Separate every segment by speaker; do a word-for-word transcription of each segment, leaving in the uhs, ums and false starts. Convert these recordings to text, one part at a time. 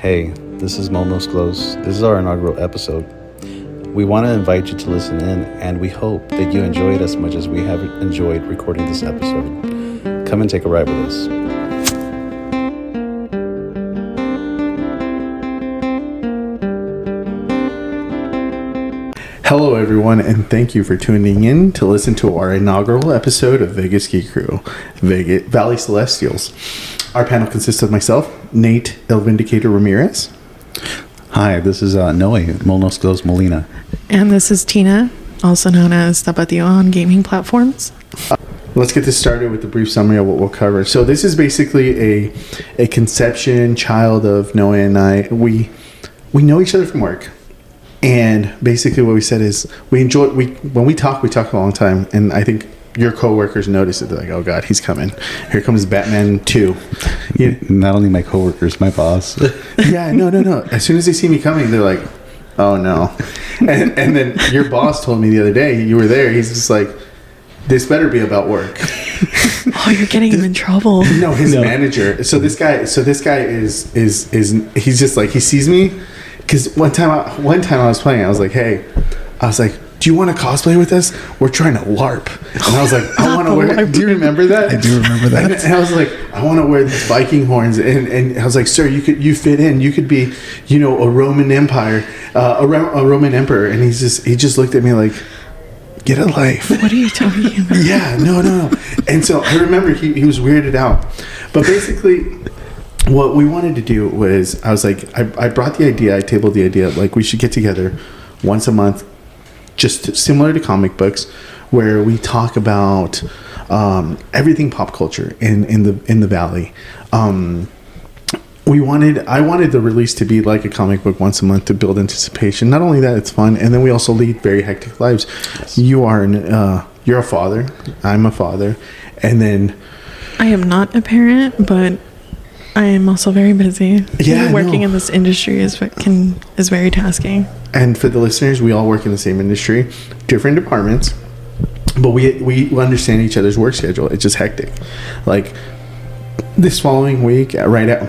Speaker 1: Hey, this is Monos Glows. This is our inaugural episode. We want to invite you to listen in, and we hope that you enjoy it as much as we have enjoyed recording this episode. Come and take a ride with us.
Speaker 2: Hello, everyone, and thank you for tuning in to listen to our inaugural episode of Vegas Geek Crew, Vegas Valley Celestials. Our panel consists of myself, Nate El Vindicator Ramirez.
Speaker 1: Hi, this is uh, Noe Monos Glows Molina.
Speaker 3: And this is Tina, also known as Tapatio on gaming platforms.
Speaker 2: Uh, let's get this started with a brief summary of what we'll cover. So this is basically a a conception child of Noe and I. We we know each other from work. And basically what we said is we enjoy we when we talk we talk a long time, and I think your coworkers notice it. They're like, oh god, he's coming, here comes Batman two.
Speaker 1: You, not only my coworkers, my boss.
Speaker 2: Yeah, no no no as soon as they see me coming, they're like, oh no. And, and then your boss told me the other day, you were there, he's just like, this better be about work.
Speaker 3: Oh, you're getting him in trouble.
Speaker 2: No, his
Speaker 1: no.
Speaker 2: manager. So this guy so this guy is is is he's just like, he sees me. Because one time, I, one time I was playing, I was like, "Hey," I was like, "Do you want to cosplay with us? We're trying to LARP." And I was like, "I want to wear." LARP. Do you remember that?
Speaker 1: I do remember that.
Speaker 2: And, and I was like, "I want to wear these Viking horns," and, and I was like, "Sir, you could you fit in. You could be, you know, a Roman Empire, uh, a, a Roman emperor." And he's just he just looked at me like, "Get a life."
Speaker 3: What are you talking about?
Speaker 2: Yeah, no, no, no. And so I remember he he was weirded out, but basically. What we wanted to do was, I was like, I, I brought the idea, I tabled the idea, like we should get together once a month, just similar to comic books, where we talk about um, everything pop culture in, in the in the Valley. Um, we wanted, I wanted the release to be like a comic book once a month to build anticipation. Not only that, it's fun, and then we also lead very hectic lives. Yes. You are, an, uh, you're a father, I'm a father, and then
Speaker 3: I am not a parent, but I am also very busy.
Speaker 2: Yeah,
Speaker 3: working
Speaker 2: no.
Speaker 3: in this industry is what can is very tasking.
Speaker 2: And for the listeners, we all work in the same industry, different departments, but we we understand each other's work schedule. It's just hectic. Like this following week, right at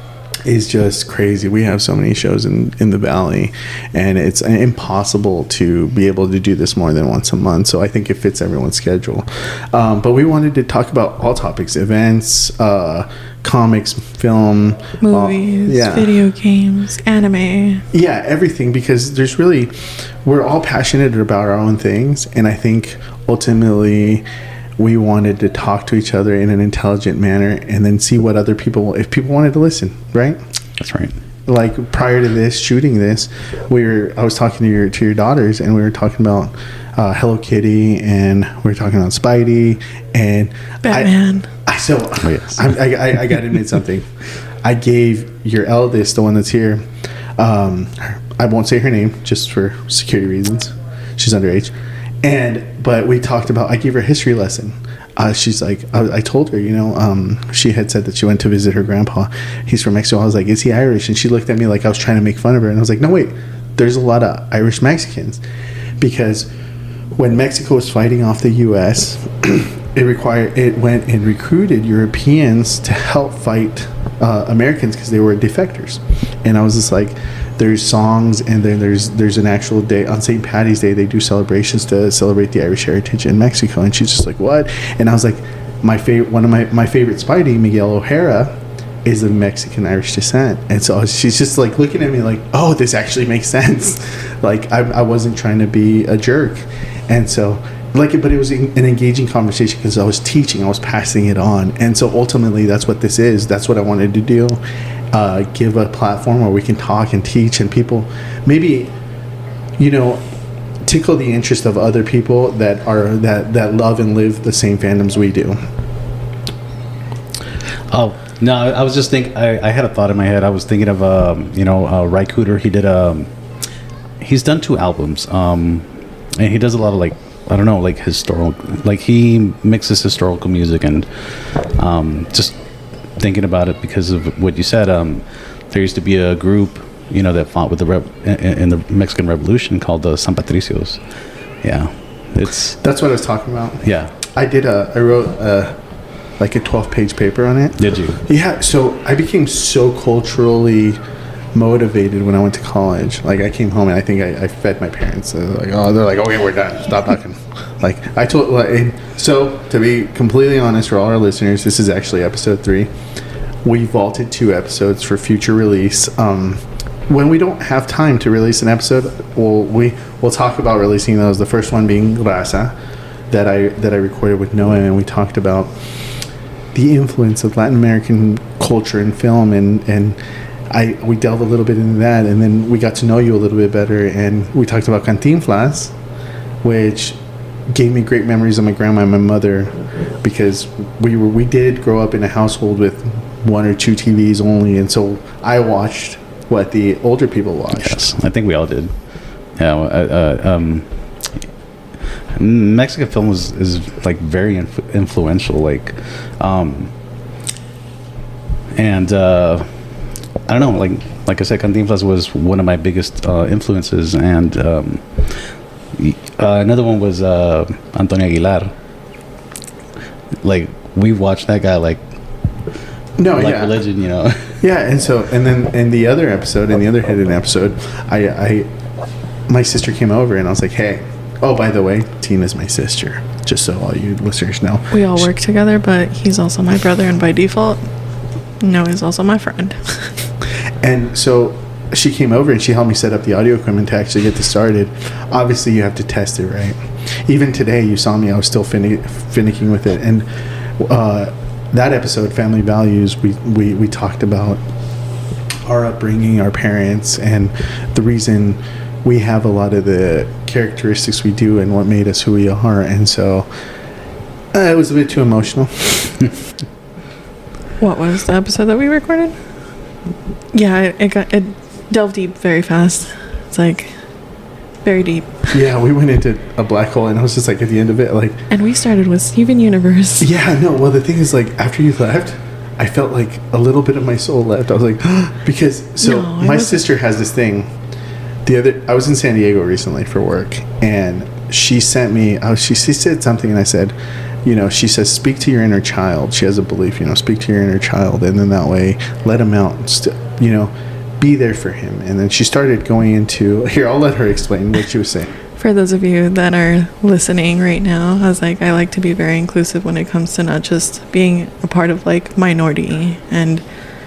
Speaker 2: is just crazy. We have so many shows in, in the Valley, and it's impossible to be able to do this more than once a month. So I think it fits everyone's schedule. Um, but we wanted to talk about all topics, events, uh, comics, film,
Speaker 3: movies,
Speaker 2: uh, yeah.
Speaker 3: video games, anime.
Speaker 2: Yeah, everything, because there's really, we're all passionate about our own things, and I think ultimately we wanted to talk to each other in an intelligent manner and then see what other people, if people wanted to listen, right?
Speaker 1: That's right.
Speaker 2: Like prior to this, shooting this, we were, I was talking to your to your daughters, and we were talking about uh, Hello Kitty, and we were talking about Spidey, and
Speaker 3: Batman.
Speaker 2: I, I so
Speaker 1: oh, yes.
Speaker 2: I, I, I, I got to admit something. I gave your eldest, the one that's here, um, I won't say her name just for security reasons. She's underage. And but we talked about, I gave her a history lesson. Uh, she's like, I, I told her, you know, um, she had said that she went to visit her grandpa. He's from Mexico. I was like, is he Irish? And she looked at me like I was trying to make fun of her. And I was like, no, wait, there's a lot of Irish Mexicans. Because when Mexico was fighting off the U S, it required, it went and recruited Europeans to help fight uh, Americans because they were defectors. And I was just like, there's songs, and then there's there's an actual day on Saint Patty's Day. They do celebrations to celebrate the Irish heritage in Mexico. And she's just like, what? And I was like, my favorite, one of my my favorite Spidey, Miguel O'Hara, is of Mexican Irish descent. And so she's just like looking at me like, oh, this actually makes sense. Like I, I wasn't trying to be a jerk. And so like, but it was an engaging conversation because I was teaching, I was passing it on. And so ultimately that's what this is. That's what I wanted to do. Uh, give a platform where we can talk and teach, and people maybe, you know, tickle the interest of other people that are that that love and live the same fandoms we do.
Speaker 1: Oh no, I was just thinking. I, I had a thought in my head. I was thinking of um, you know, uh, Ry Cooder. He did um, he's done two albums, um, and he does a lot of like, I don't know, like historical, like he mixes historical music and um, just. Thinking about it because of what you said, um, there used to be a group, you know, that fought with the rep- in, in the Mexican Revolution called the San Patricios. Yeah, it's
Speaker 2: that's what I was talking about.
Speaker 1: Yeah,
Speaker 2: I did a, I wrote a, like a twelve page paper on it.
Speaker 1: Did you?
Speaker 2: Yeah. So I became so culturally motivated when I went to college. Like I came home and I think I, I fed my parents. So like, oh, they're like, okay, we're done. Stop talking. Like I told. Like, and so to be completely honest, for all our listeners, this is actually episode three. We vaulted two episodes for future release. Um, when we don't have time to release an episode, we'll we we'll talk about releasing those. The first one being Raza, that I that I recorded with Noah, and we talked about the influence of Latin American culture and film, and and I we delved a little bit into that, and then we got to know you a little bit better, and we talked about Cantinflas, which gave me great memories of my grandma and my mother, because we were we did grow up in a household with one or two T Vs only, and so I watched what the older people watched.
Speaker 1: Yes, I think we all did. Yeah, uh, uh, um, Mexican film was is like very inf- influential, like, um, and uh, I don't know, like like I said, Cantinflas was one of my biggest uh, influences, and um, uh, another one was uh, Antonio Aguilar. Like we watched that guy like
Speaker 2: no,
Speaker 1: like
Speaker 2: yeah.
Speaker 1: religion, you know.
Speaker 2: Yeah, and so and then in the other episode, in the other hidden episode, I, I my sister came over and I was like, hey, oh, by the way, Tina's my sister, just so all you listeners know.
Speaker 3: We all work together, but he's also my brother, and by default, no, he's also my friend.
Speaker 2: And so she came over and she helped me set up the audio equipment to actually get this started. Obviously, you have to test it, right? Even today, you saw me, I was still finni- finicking with it. And uh, that episode, Family Values, we, we, we talked about our upbringing, our parents, and the reason we have a lot of the characteristics we do and what made us who we are. And so uh, it was a bit too emotional.
Speaker 3: What was the episode that we recorded? Yeah, it, it got it delved deep very fast. It's like very deep.
Speaker 2: Yeah, we went into a black hole, and I was just like at the end of it, like.
Speaker 3: And we started with Steven Universe.
Speaker 2: Yeah, no. Well, the thing is, like, after you left, I felt like a little bit of my soul left. I was like, because so
Speaker 3: No,
Speaker 2: my sister has this thing. The other, I was in San Diego recently for work, and she sent me. I was, she, she said something, and I said, you know, she says, speak to your inner child. She has a belief, you know, speak to your inner child, and then that way, let him out. St- you know, be there for him. And then she started going into here. I'll let her explain what she was saying.
Speaker 3: For those of you that are listening right now, I was like, I like to be very inclusive when it comes to not just being a part of like minority and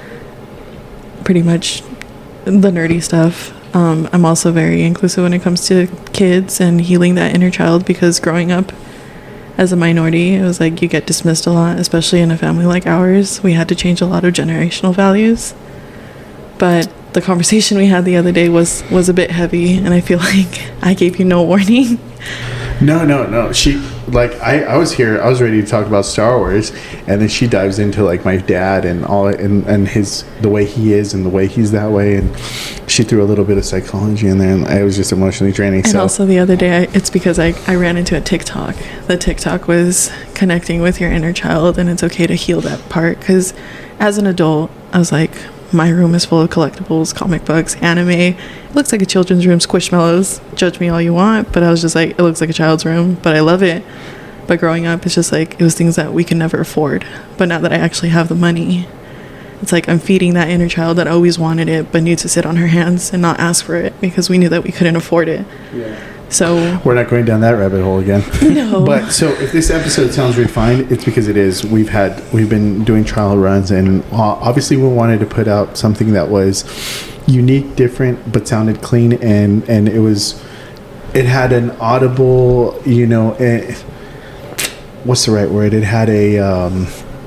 Speaker 3: pretty much the nerdy stuff. Um, I'm also very inclusive when it comes to kids and healing that inner child, because growing up as a minority, it was like you get dismissed a lot, especially in a family like ours. We had to change a lot of generational values. But the conversation we had the other day was was a bit heavy, and I feel like I gave you no warning.
Speaker 2: No, no, no. She, like, I, I was here, I was ready to talk about Star Wars, and then she dives into, like, my dad and all, and, and his, the way he is and the way he's that way, and she threw a little bit of psychology in there, and it was just emotionally draining.
Speaker 3: And
Speaker 2: so.
Speaker 3: also the other day, I, it's because I, I ran into a TikTok. The TikTok was connecting with your inner child, and it's okay to heal that part, because as an adult, I was like, my room is full of collectibles, comic books, anime. It looks like a children's room, Squishmallows. Judge me all you want, but I was just like, it looks like a child's room, but I love it. But growing up, it's just like, it was things that we could never afford. But now that I actually have the money, it's like I'm feeding that inner child that always wanted it, but needs to sit on her hands and not ask for it, because we knew that we couldn't afford it. Yeah. So
Speaker 2: we're not going down that rabbit hole again.
Speaker 3: No.
Speaker 2: But so if this episode sounds refined, it's because it is. We've had we've been doing trial runs, and uh, obviously we wanted to put out something that was unique, different, but sounded clean, and and it was it had an audible, you know, eh, what's the right word? It had a um,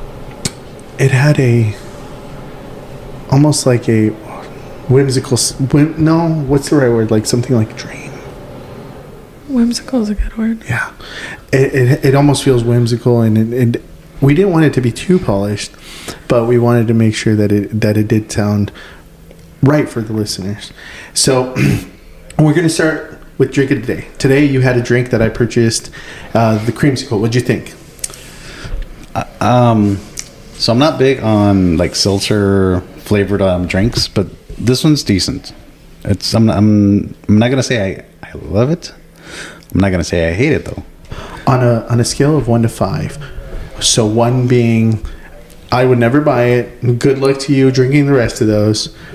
Speaker 2: it had a almost like a whimsical. Whim, no, what's the right word? Like something like dream.
Speaker 3: Whimsical is a good word.
Speaker 2: Yeah, it it, it almost feels whimsical, and it, it, we didn't want it to be too polished, but we wanted to make sure that it that it did sound right for the listeners. So we're going to start with drink of the day. Today you had a drink that I purchased, uh, the creamsicle. What'd you think?
Speaker 1: Uh, um, so I'm not big on like seltzer flavored um, drinks, but this one's decent. It's I'm I'm I'm not gonna say I, I love it. I'm not gonna say I hate it though.
Speaker 2: On a on a scale of one to five, so one being I would never buy it. Good luck to you drinking the rest of those.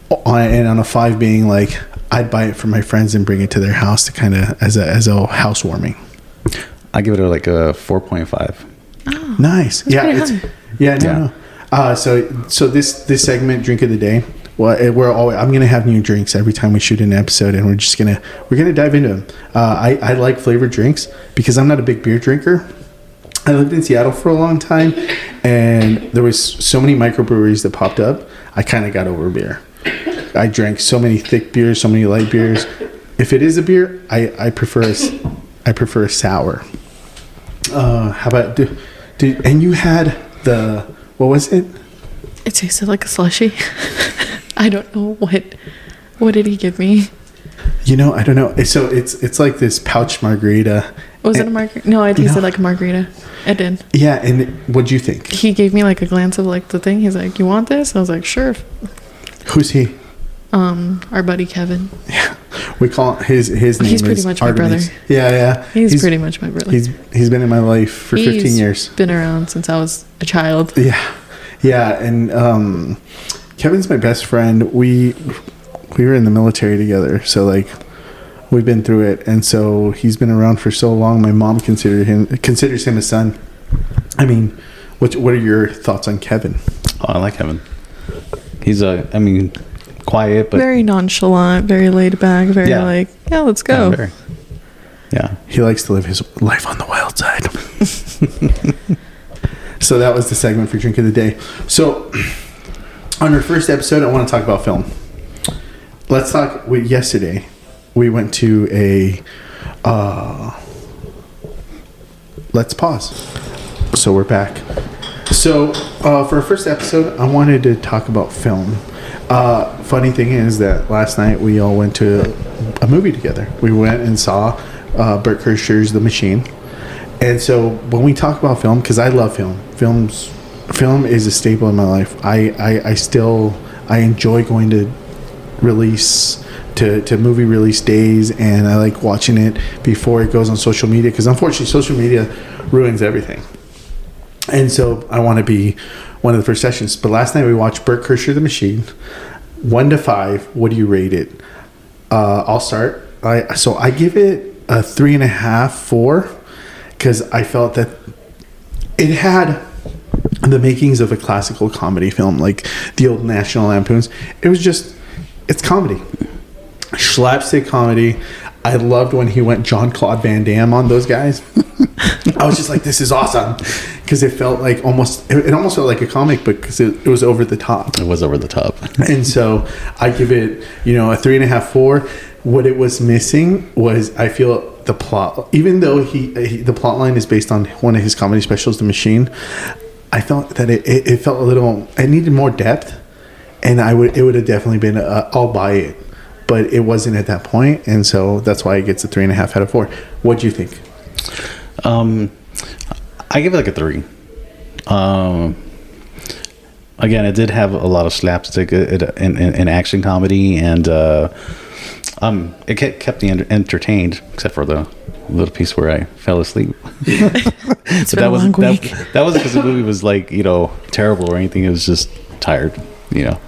Speaker 2: on, and on a five being like I'd buy it for my friends and bring it to their house to kind of as a as a housewarming.
Speaker 1: I give it a, like a four point five.
Speaker 3: Oh,
Speaker 2: Nice. Yeah.
Speaker 3: pretty
Speaker 2: It's,
Speaker 3: high.
Speaker 2: yeah. No.
Speaker 1: Yeah.
Speaker 2: no. Uh, so so this this segment, drink of the day. Well, it- we're always, I'm gonna have new drinks every time we shoot an episode, and we're just gonna we're gonna dive into them. Uh, I I like flavored drinks because I'm not a big beer drinker. I lived in Seattle for a long time, and there was so many microbreweries that popped up. I kind of got over beer. I drank so many thick beers, so many light beers. If it is a beer, I I prefer a, s- I prefer a sour. Uh, how about do, do and you had the what was it?
Speaker 3: It tasted like a slushy. I don't know what. What did he give me?
Speaker 2: You know, I don't know. So it's it's like this pouch margarita.
Speaker 3: Was it a
Speaker 2: And-
Speaker 3: margarita? No, I tasted
Speaker 2: No.
Speaker 3: like a margarita. It did.
Speaker 2: Yeah, and what'd you think?
Speaker 3: He gave me like a glance of like the thing. He's like, "You want this?" I was like, "Sure."
Speaker 2: Who's he?
Speaker 3: Um, our buddy Kevin.
Speaker 2: We call his his name
Speaker 3: He's pretty
Speaker 2: is
Speaker 3: much my
Speaker 2: Artemis.
Speaker 3: brother.
Speaker 2: Yeah, yeah.
Speaker 3: He's, pretty much my brother.
Speaker 2: He's he's been in my life for fifteen
Speaker 3: He's
Speaker 2: years.
Speaker 3: Been around since I was a child.
Speaker 2: Yeah, yeah, and um, Kevin's my best friend. We we were in the military together, so like we've been through it, and so he's been around for so long. My mom considered him considers him a son. I mean, what what are your thoughts on Kevin?
Speaker 1: Oh, I like Kevin. He's a, I mean, quiet, but
Speaker 3: Very nonchalant, very laid back, very
Speaker 1: Yeah.
Speaker 3: like, yeah, let's
Speaker 1: yeah,
Speaker 3: go.
Speaker 1: very- yeah.
Speaker 2: He likes to live his life on the wild side. So that was the segment for Drink of the Day. So on our first episode, I want to talk about film. Let's talk. We, yesterday, we went to a. Uh, let's pause. So we're back. So uh, for our first episode, I wanted to talk about film. Uh, funny thing is that last night we all went to a movie together. We went and saw uh, Bert Kreischer's The Machine. And so when we talk about film, because I love film, films, film is a staple in my life. I, I, I still I enjoy going to release to, to movie release days, and I like watching it before it goes on social media, because unfortunately social media ruins everything. And so I want to be one of the first sessions. But last night we watched Bert Kreischer The Machine. One to five, what do you rate it? Uh, I'll start. I so I give it a three and a half, four, because I felt that it had the makings of a classical comedy film, like the old National Lampoons. It was just, it's comedy, slapstick comedy. I loved when he went Jean-Claude Van Damme on those guys. I was just like, this is awesome, because it felt like almost, it, it almost felt like a comic book, because it, it was over the top.
Speaker 1: It was over the top.
Speaker 2: And so I give it, you know, a three and a half, four. What it was missing was, I feel, the plot. Even though he, he the plot line is based on one of his comedy specials, The Machine, I felt that it, it, it felt a little, it needed more depth, and I would it would have definitely been a, I'll buy it, but it wasn't at that point, and so that's why it gets a three and a half out of four. What do you think?
Speaker 1: Um, I give it like a three. Um, again, it did have a lot of slapstick and, and, and action comedy, and uh, um, it kept, kept me enter- entertained, except for the little piece where I fell asleep.
Speaker 3: It's
Speaker 1: But
Speaker 3: been a long
Speaker 1: that,
Speaker 3: week.
Speaker 1: that wasn't because the movie was like, you know, terrible or anything. It was just tired, you know.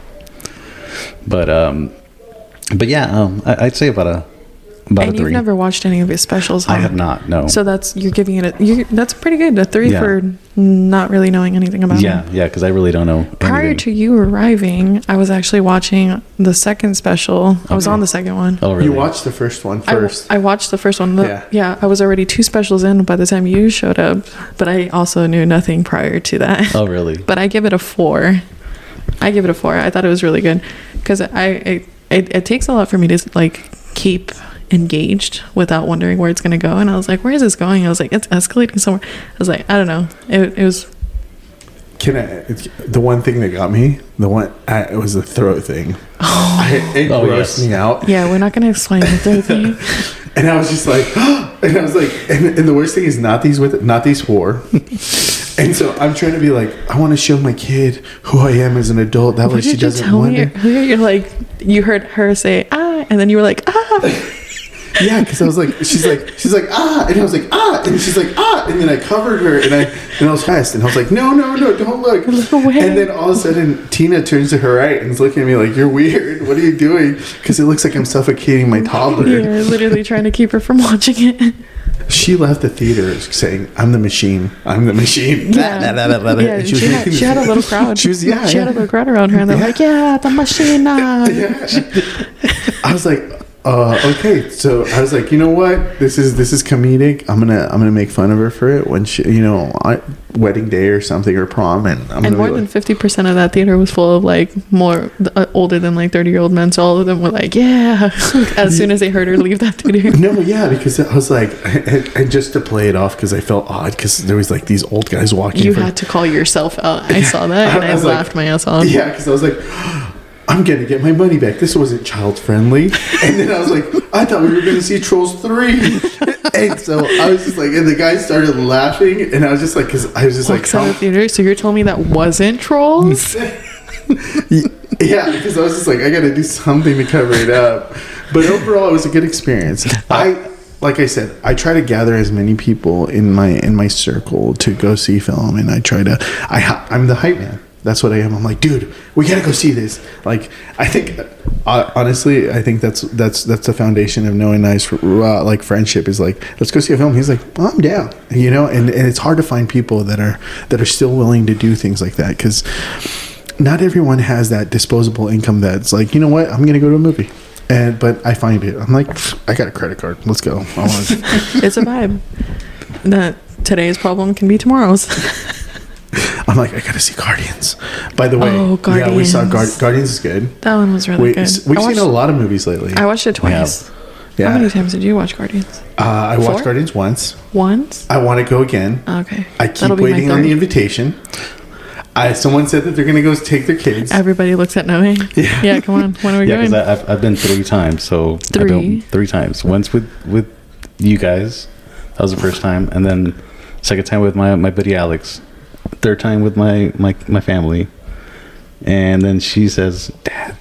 Speaker 1: But um, but yeah, um, I, I'd say about a about
Speaker 3: And
Speaker 1: a
Speaker 3: you've
Speaker 1: three.
Speaker 3: never watched any of his specials, huh?
Speaker 1: I have not. No.
Speaker 3: So that's, you're giving it a, you that's pretty good. A three
Speaker 1: Yeah.
Speaker 3: for not really knowing anything about
Speaker 1: yeah,
Speaker 3: him.
Speaker 1: yeah, because I really don't know.
Speaker 3: Prior
Speaker 1: anything.
Speaker 3: to you arriving, I was actually watching the second special. I was
Speaker 1: Okay.
Speaker 3: on the second one.
Speaker 1: Oh, really?
Speaker 2: You watched the first one
Speaker 3: I,
Speaker 2: first.
Speaker 3: I watched the first one. The-
Speaker 2: Yeah.
Speaker 3: yeah, I was already two specials in by the time you showed up, but I also knew nothing prior to that.
Speaker 1: Oh, really?
Speaker 3: But I give it a four. I give it a four. I thought it was really good because I, I it, it takes a lot for me to like keep engaged without wondering where it's gonna go. And I was like, where is this going? I was like, it's escalating somewhere. I was like, I don't know. It, it was.
Speaker 2: Can I? It's, the one thing that got me, the one I, it was the throat thing. I, it
Speaker 1: Oh,
Speaker 2: grossed
Speaker 1: yes.
Speaker 2: me out,
Speaker 3: Yeah, we're not gonna explain the third thing.
Speaker 2: and I was just like, and I was like, and, and the worst thing is not these with not these four. And so I'm trying to be like, I want to show my kid who I am as an adult. That way
Speaker 3: What
Speaker 2: she
Speaker 3: did you
Speaker 2: doesn't
Speaker 3: tell me?
Speaker 2: wonder.
Speaker 3: You're, you're like, you heard her say ah, and then you were like ah.
Speaker 2: Yeah, because I was like, she's like, she's like, ah, and I was like, ah, and she's like, ah, and then I covered her, and I, and I was fast, and I was like, no, no, no, don't look.
Speaker 3: Look away.
Speaker 2: And then all of a sudden, Tina turns to her right and is looking at me like, you're weird. What are you doing? Because it looks like I'm suffocating my toddler.
Speaker 3: You're literally trying to keep her from watching it.
Speaker 2: She left the theater saying, I'm the machine. I'm the machine.
Speaker 3: Yeah, yeah
Speaker 2: And
Speaker 3: she,
Speaker 2: was
Speaker 3: had,
Speaker 2: making
Speaker 3: she had a little crowd.
Speaker 2: She was, yeah,
Speaker 3: she
Speaker 2: yeah.
Speaker 3: had a little crowd around her, and they're
Speaker 2: Yeah.
Speaker 3: like, yeah, the machine. uh."
Speaker 2: Yeah. I was like, uh, okay. So I was like, you know what? This is this is comedic. I'm gonna I'm gonna make fun of her for it when she, you know, I, wedding day or something or prom, and I'm
Speaker 3: And
Speaker 2: gonna
Speaker 3: more
Speaker 2: be
Speaker 3: than
Speaker 2: like,
Speaker 3: fifty percent of that theater was full of like more uh, older than like thirty year old men. So all of them were like, yeah, as soon as they heard her leave that theater.
Speaker 2: no, yeah, because I was like, and, and just to play it off, because I felt odd, because there was like these old guys walking.
Speaker 3: You
Speaker 2: from,
Speaker 3: had to call yourself out. I saw that and I,
Speaker 2: I was like-
Speaker 3: laughed my ass off.
Speaker 2: Yeah, because I was like, I'm gonna get my money back. This wasn't child friendly. And then I was like, I thought we were gonna see Trolls three. And so I was just like, and the guy started laughing, and I was just like, because I was just
Speaker 3: Walks
Speaker 2: like,
Speaker 3: out of the theater. So you're telling me that wasn't Trolls?
Speaker 2: yeah, because I was just like, I gotta do something to cover it up. But overall, it was a good experience. I. Like I said, I try to gather as many people in my in my circle to go see film, and I try to. I I'm the hype man. That's what I am. I'm like, dude, we gotta go see this. Like, I think, uh, honestly, I think that's that's that's the foundation of knowing nice uh, like friendship is like, let's go see a film. He's like, well, I'm down, you know. And and it's hard to find people that are that are still willing to do things like that, because not everyone has that disposable income that's like, you know what, I'm gonna go to a movie. And but I find it. I'm like, I got a credit card. Let's go. I want to.
Speaker 3: It's a vibe. That today's problem can be tomorrow's.
Speaker 2: I'm like, I gotta see Guardians. By the way,
Speaker 3: Oh,
Speaker 2: yeah, we saw Guard-
Speaker 3: Guardians.
Speaker 2: Guardians is good.
Speaker 3: That one was really
Speaker 2: We,
Speaker 3: good.
Speaker 2: we've
Speaker 3: I
Speaker 2: seen
Speaker 3: watched,
Speaker 2: a lot of movies lately.
Speaker 3: I watched it twice.
Speaker 2: Yeah,
Speaker 3: How many times did you watch Guardians?
Speaker 2: uh, I watched
Speaker 3: Four?
Speaker 2: Guardians once.
Speaker 3: Once?
Speaker 2: I want to go again.
Speaker 3: Okay.
Speaker 2: I keep
Speaker 3: That'll be my
Speaker 2: waiting on
Speaker 3: third.
Speaker 2: the invitation. I someone said that they're gonna go take their kids.
Speaker 3: Everybody looks at Noe.
Speaker 2: Yeah.
Speaker 3: Yeah, come on. When are we
Speaker 1: Yeah, because
Speaker 3: going?
Speaker 1: I've I've been three times. So I've
Speaker 3: Three?
Speaker 1: been three times. Once with with you guys, that was the first time, and then second time with my my buddy Alex. Third time with my my my family, and then she says, "Dad,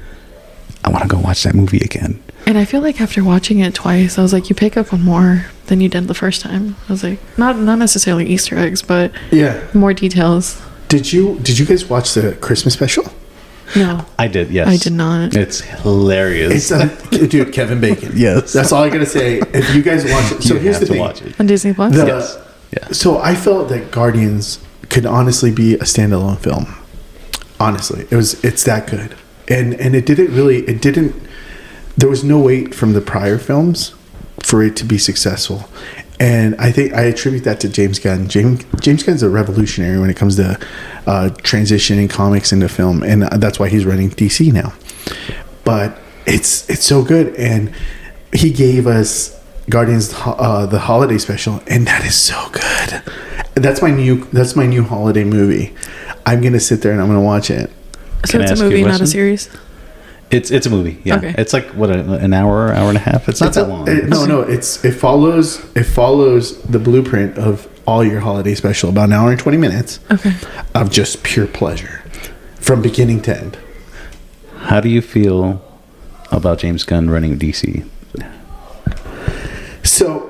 Speaker 1: I want to go watch that movie again."
Speaker 3: And I feel like after watching it twice, I was like, you pick up on more than you did the first time. I was like, not not necessarily Easter eggs, but
Speaker 2: Yeah.
Speaker 3: more details.
Speaker 2: Did you Did you guys watch the Christmas special?
Speaker 3: No,
Speaker 1: I did. Yes,
Speaker 3: I did not.
Speaker 1: It's hilarious.
Speaker 2: It's a, dude, Kevin Bacon.
Speaker 1: Yes.
Speaker 2: That's all I gotta say. If you guys watch it, so
Speaker 1: you
Speaker 2: here's
Speaker 1: have
Speaker 2: the
Speaker 1: to
Speaker 2: thing.
Speaker 1: watch it.
Speaker 3: On Disney Plus?
Speaker 2: The-
Speaker 1: Yes. Yeah.
Speaker 2: So I felt that Guardians could honestly be a standalone film. Honestly, it was it's that good, and and it didn't really it didn't. There was no weight from the prior films for it to be successful, and I think I attribute that to James Gunn. James James Gunn's a revolutionary when it comes to uh, transitioning comics into film, and that's why he's running D C now. But it's it's so good, and he gave us Guardians uh, the holiday special, and that is so good. That's my new that's my new holiday movie. I'm gonna sit there and I'm gonna watch it.
Speaker 3: So
Speaker 1: Can I
Speaker 3: it's
Speaker 1: ask
Speaker 3: a
Speaker 1: you a
Speaker 3: movie, not a
Speaker 1: question?
Speaker 3: series.
Speaker 1: It's it's a movie. Yeah.
Speaker 3: Okay.
Speaker 1: It's like what a, an hour, hour and a half. It's not
Speaker 2: It's
Speaker 1: that
Speaker 2: a-
Speaker 1: long.
Speaker 2: it- no, no, it's it follows it follows the blueprint of all your holiday special. About an hour and twenty minutes
Speaker 3: Okay.
Speaker 2: of just pure pleasure, from beginning to end.
Speaker 1: How do you feel about James Gunn running D C?
Speaker 2: So,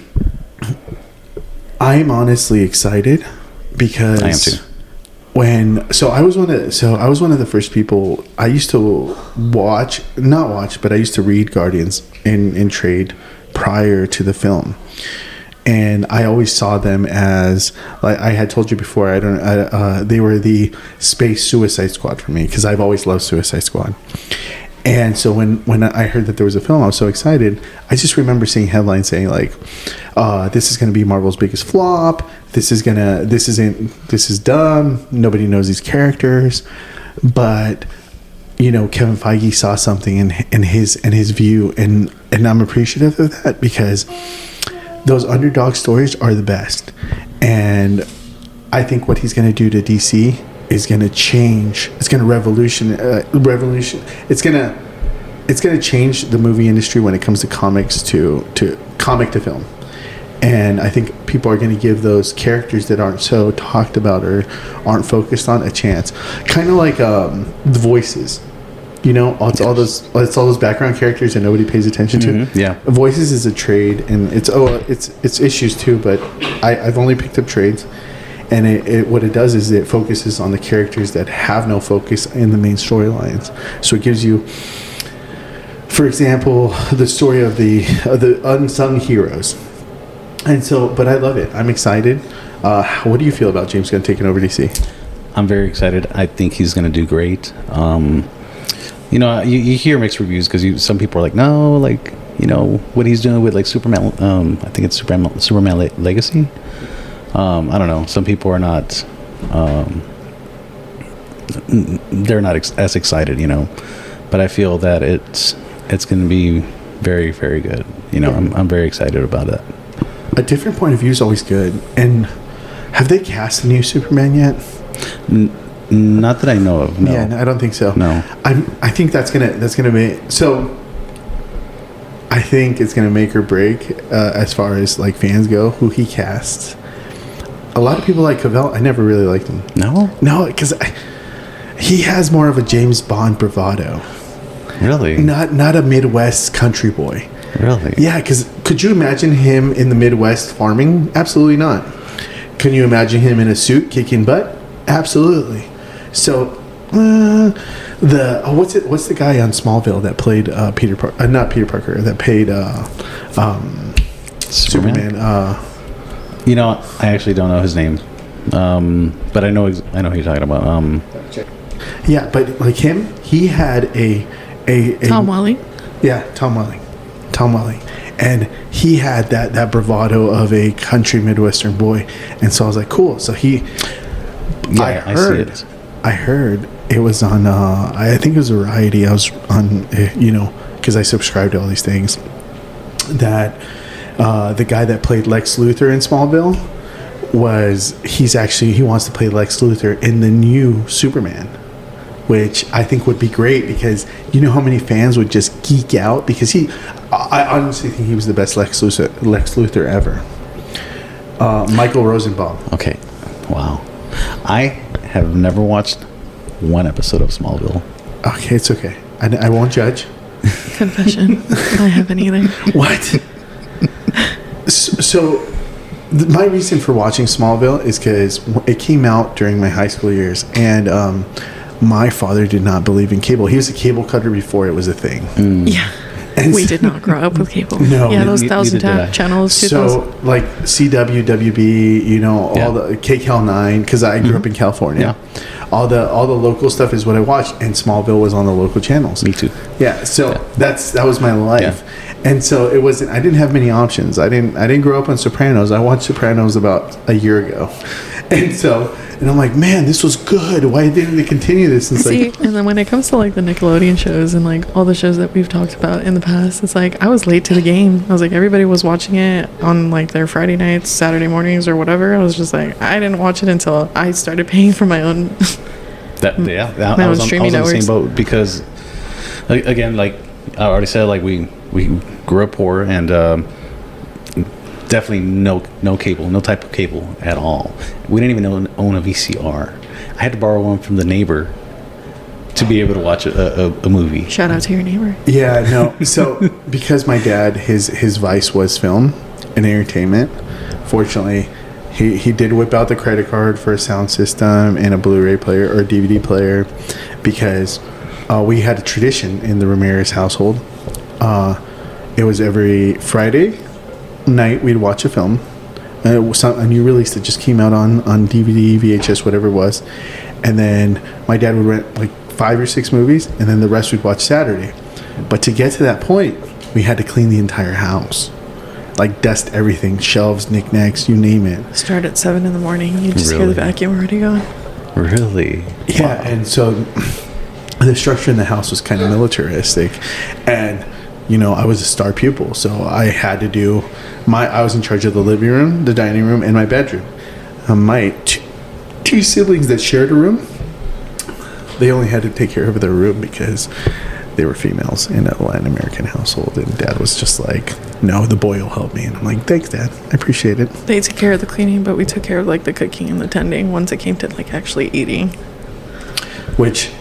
Speaker 2: I'm honestly excited because
Speaker 1: I am too.
Speaker 2: when so I was one of so I was one of the first people. I used to watch, not watch, but I used to read Guardians in in trade prior to the film, and I always saw them as, like I had told you before, I don't I, uh, they were the space Suicide Squad for me, because I've always loved Suicide Squad. And so when, when I heard that there was a film, I was so excited. I just remember seeing headlines saying like, uh, "This is going to be Marvel's biggest flop. This is gonna. This isn't. This is dumb. Nobody knows these characters." But you know, Kevin Feige saw something in in his in his view, and and I'm appreciative of that, because those underdog stories are the best. And I think what he's going to do to D C is going to change. It's going to revolution, uh, revolution. It's going to, it's going to change the movie industry when it comes to comics to to comic to film. And I think people are going to give those characters that aren't so talked about or aren't focused on a chance. Kind of like um, the Voices. You know, it's all those it's all those background characters that nobody pays attention to.
Speaker 1: Mhm, yeah.
Speaker 2: Voices is a trade, and it's oh it's it's issues too. But I, I've only picked up trades, and it, it what it does is it focuses on the characters that have no focus in the main storylines. So it gives you, for example, the story of the of the unsung heroes. And so, but I love it. I'm excited. Uh, what do you feel about James Gunn taking over D C?
Speaker 1: I'm very excited. I think he's going to do great. Um, you know, you, you hear mixed reviews because some people are like, no, like, you know, what he's doing with like Superman. Um, I think it's Superman, Superman Le- Legacy. Um, I don't know. Some people are not. Um, they're not ex- as excited, you know. But I feel that it's it's going to be very, very good. You know, I'm I'm very excited about it.
Speaker 2: A different point of view is always good. And have they cast the new Superman yet?
Speaker 1: N- not that I know of. No.
Speaker 2: Yeah, no, I don't think so.
Speaker 1: No.
Speaker 2: I'm. I think that's gonna. That's gonna be. So. I think it's gonna make or break uh, as far as like fans go. Who he casts. A lot of people like Cavell. I never really liked him.
Speaker 1: No.
Speaker 2: No, because he has more of a James Bond bravado.
Speaker 1: Really.
Speaker 2: Not not a Midwest country boy.
Speaker 1: Really.
Speaker 2: Yeah, because could you imagine him in the Midwest farming? Absolutely not. Can you imagine him in a suit kicking butt? Absolutely. So, uh, the oh, what's it? What's the guy on Smallville that played uh, Peter? Par- uh, not Peter Parker. That played uh, um,
Speaker 1: Superman?
Speaker 2: Superman. Uh,
Speaker 1: You know, I actually don't know his name, um, but I know ex- I know who you're talking about. Um,
Speaker 2: yeah, but like him, he had a a, a
Speaker 3: Tom Welling.
Speaker 2: Yeah, Tom Welling. Tom Welling. And he had that, that bravado of a country Midwestern boy. And so I was like, cool. So he...
Speaker 1: yeah,
Speaker 2: I
Speaker 1: I,
Speaker 2: heard,
Speaker 1: see it.
Speaker 2: I heard it was on, uh, I think it was Variety. I was on, uh, you know, because I subscribed to all these things, that uh, the guy that played Lex Luthor in Smallville was, he's actually, he wants to play Lex Luthor in the new Superman, which I think would be great because you know how many fans would just geek out because he, I honestly think he was the best Lex Luthor, Lex Luthor ever. Uh, Michael Rosenbaum.
Speaker 1: Okay. Wow. I have never watched one episode of Smallville.
Speaker 2: Okay, it's okay. I, I won't judge.
Speaker 3: Confession. I haven't either.
Speaker 2: What? so, so th- my reason for watching Smallville is because it came out during my high school years, and um, my father did not believe in cable. He was a cable cutter before it was a thing.
Speaker 3: Yeah.
Speaker 2: And
Speaker 3: We
Speaker 2: so-
Speaker 3: did not grow up with cable.
Speaker 2: No.
Speaker 3: Yeah,
Speaker 2: Ne-
Speaker 3: those
Speaker 1: ne-
Speaker 3: thousand
Speaker 1: neither did
Speaker 3: tap
Speaker 1: I.
Speaker 3: channels. two thousand.
Speaker 2: So like C W, W B, you know, all
Speaker 1: Yeah.
Speaker 2: the K C A L nine, because I grew up in California. All the all the local stuff is what I watched, and Smallville was on the local channels.
Speaker 1: Me too.
Speaker 2: Yeah, so that's that was my life, and so it wasn't. I didn't have many options. I didn't. I didn't grow up on Sopranos. I watched Sopranos about a year ago, and so and I'm like, man, this was good. Why didn't they continue this? It's
Speaker 3: See,
Speaker 2: like,
Speaker 3: and then when it comes to like the Nickelodeon shows and like all the shows that we've talked about in the past, it's like I was late to the game. I was like, everybody was watching it on like their Friday nights, Saturday mornings, or whatever. I was just like, I didn't watch it until I started paying for my own.
Speaker 1: That yeah, that,
Speaker 3: My
Speaker 1: I
Speaker 3: own
Speaker 1: was on, I
Speaker 3: streaming
Speaker 1: was on the same
Speaker 3: networks.
Speaker 1: boat because, like, again, like I already said, like we we grew up poor and um, definitely no no cable, no type of cable at all. We didn't even own, own a V C R. I had to borrow one from the neighbor to be able to watch a, a, a movie.
Speaker 3: Shout out to your neighbor.
Speaker 2: yeah, no. So because my dad, his his vice was film and entertainment. Fortunately, he he did whip out the credit card for a sound system and a Blu-ray player or a D V D player, because uh, we had a tradition in the Ramirez household. Uh, it was every Friday night we'd watch a film. And it was some, a new release that just came out on, on D V D, V H S, whatever it was. And then my dad would rent like five or six movies, and then the rest we'd watch Saturday. But to get to that point, we had to clean the entire house. Like dust everything, shelves, knickknacks, you name it.
Speaker 3: Start at seven in the morning. You just hear
Speaker 1: Really?
Speaker 3: the vacuum already going.
Speaker 1: Really?
Speaker 2: Yeah, and so the structure in the house was kind of militaristic, and you know I was a star pupil, so I had to do my. I was in charge of the living room, the dining room, and my bedroom. Um, my t- two siblings that shared a room, they only had to take care of their room because they were females in a Latin American household, and Dad was just like, "No, the boy will help me," and I'm like, "Thanks, Dad, I appreciate it."
Speaker 3: They took care of the cleaning, but we took care of like the cooking and the tending once it came to like actually eating.
Speaker 2: Which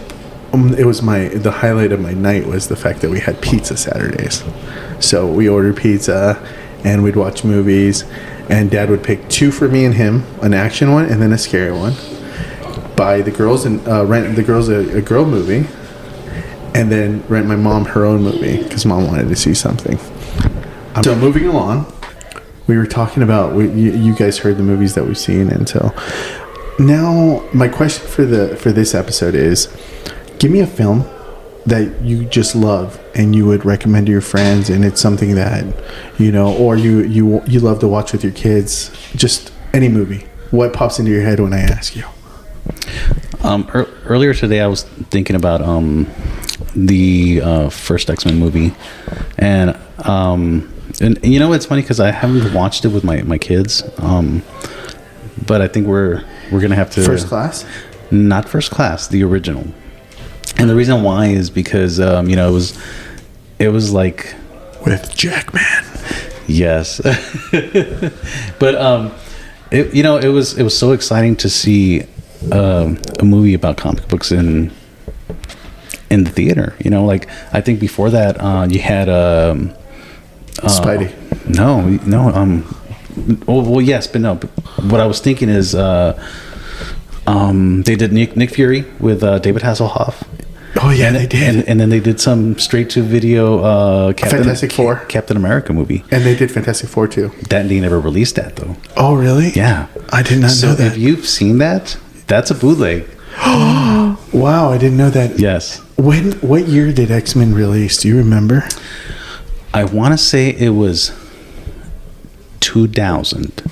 Speaker 2: um, it was my the highlight of my night was the fact that we had pizza Saturdays. So we ordered pizza, and we'd watch movies, and Dad would pick two for me and him, an action one and then a scary one. Buy the girls and uh, rent the girls a, a girl movie, and then rent my mom her own movie because Mom wanted to see something. Um, so moving along, we were talking about we, you, you guys heard the movies that we've seen, and so now my question for the for this episode is, give me a film that you just love and you would recommend to your friends, and it's something that you know, or you you you love to watch with your kids. Just any movie. What pops into your head when I ask you?
Speaker 1: Um, er, earlier today, I was thinking about um, the uh, first X-Men movie, and um, and you know it's funny because I haven't watched it with my my kids, um, but I think we're we're gonna have to
Speaker 2: First Class.
Speaker 1: Not First Class, the original. And the reason why is because um, you know it was it was like
Speaker 2: With Jackman.
Speaker 1: yes, but um, it, you know it was it was so exciting to see um, a movie about comic books in in the theater. You know, like I think before that uh, you had um, uh,
Speaker 2: Spidey.
Speaker 1: No, no. Um, well, well, yes, but no. But what I was thinking is. Uh, Um, they did Nick, Nick Fury with uh, David Hasselhoff.
Speaker 2: Oh yeah,
Speaker 1: and,
Speaker 2: they did.
Speaker 1: And, and then they did some straight to video uh, Captain,
Speaker 2: Fantastic Four.
Speaker 1: Captain America movie.
Speaker 2: And they did Fantastic Four too.
Speaker 1: That they never released that though.
Speaker 2: Oh really?
Speaker 1: Yeah,
Speaker 2: I did not
Speaker 1: so
Speaker 2: know that.
Speaker 1: if you've seen that, that's a bootleg.
Speaker 2: Wow, I didn't know that.
Speaker 1: Yes.
Speaker 2: When? What year did X-Men release? Do you remember?
Speaker 1: I want to say it was two thousand.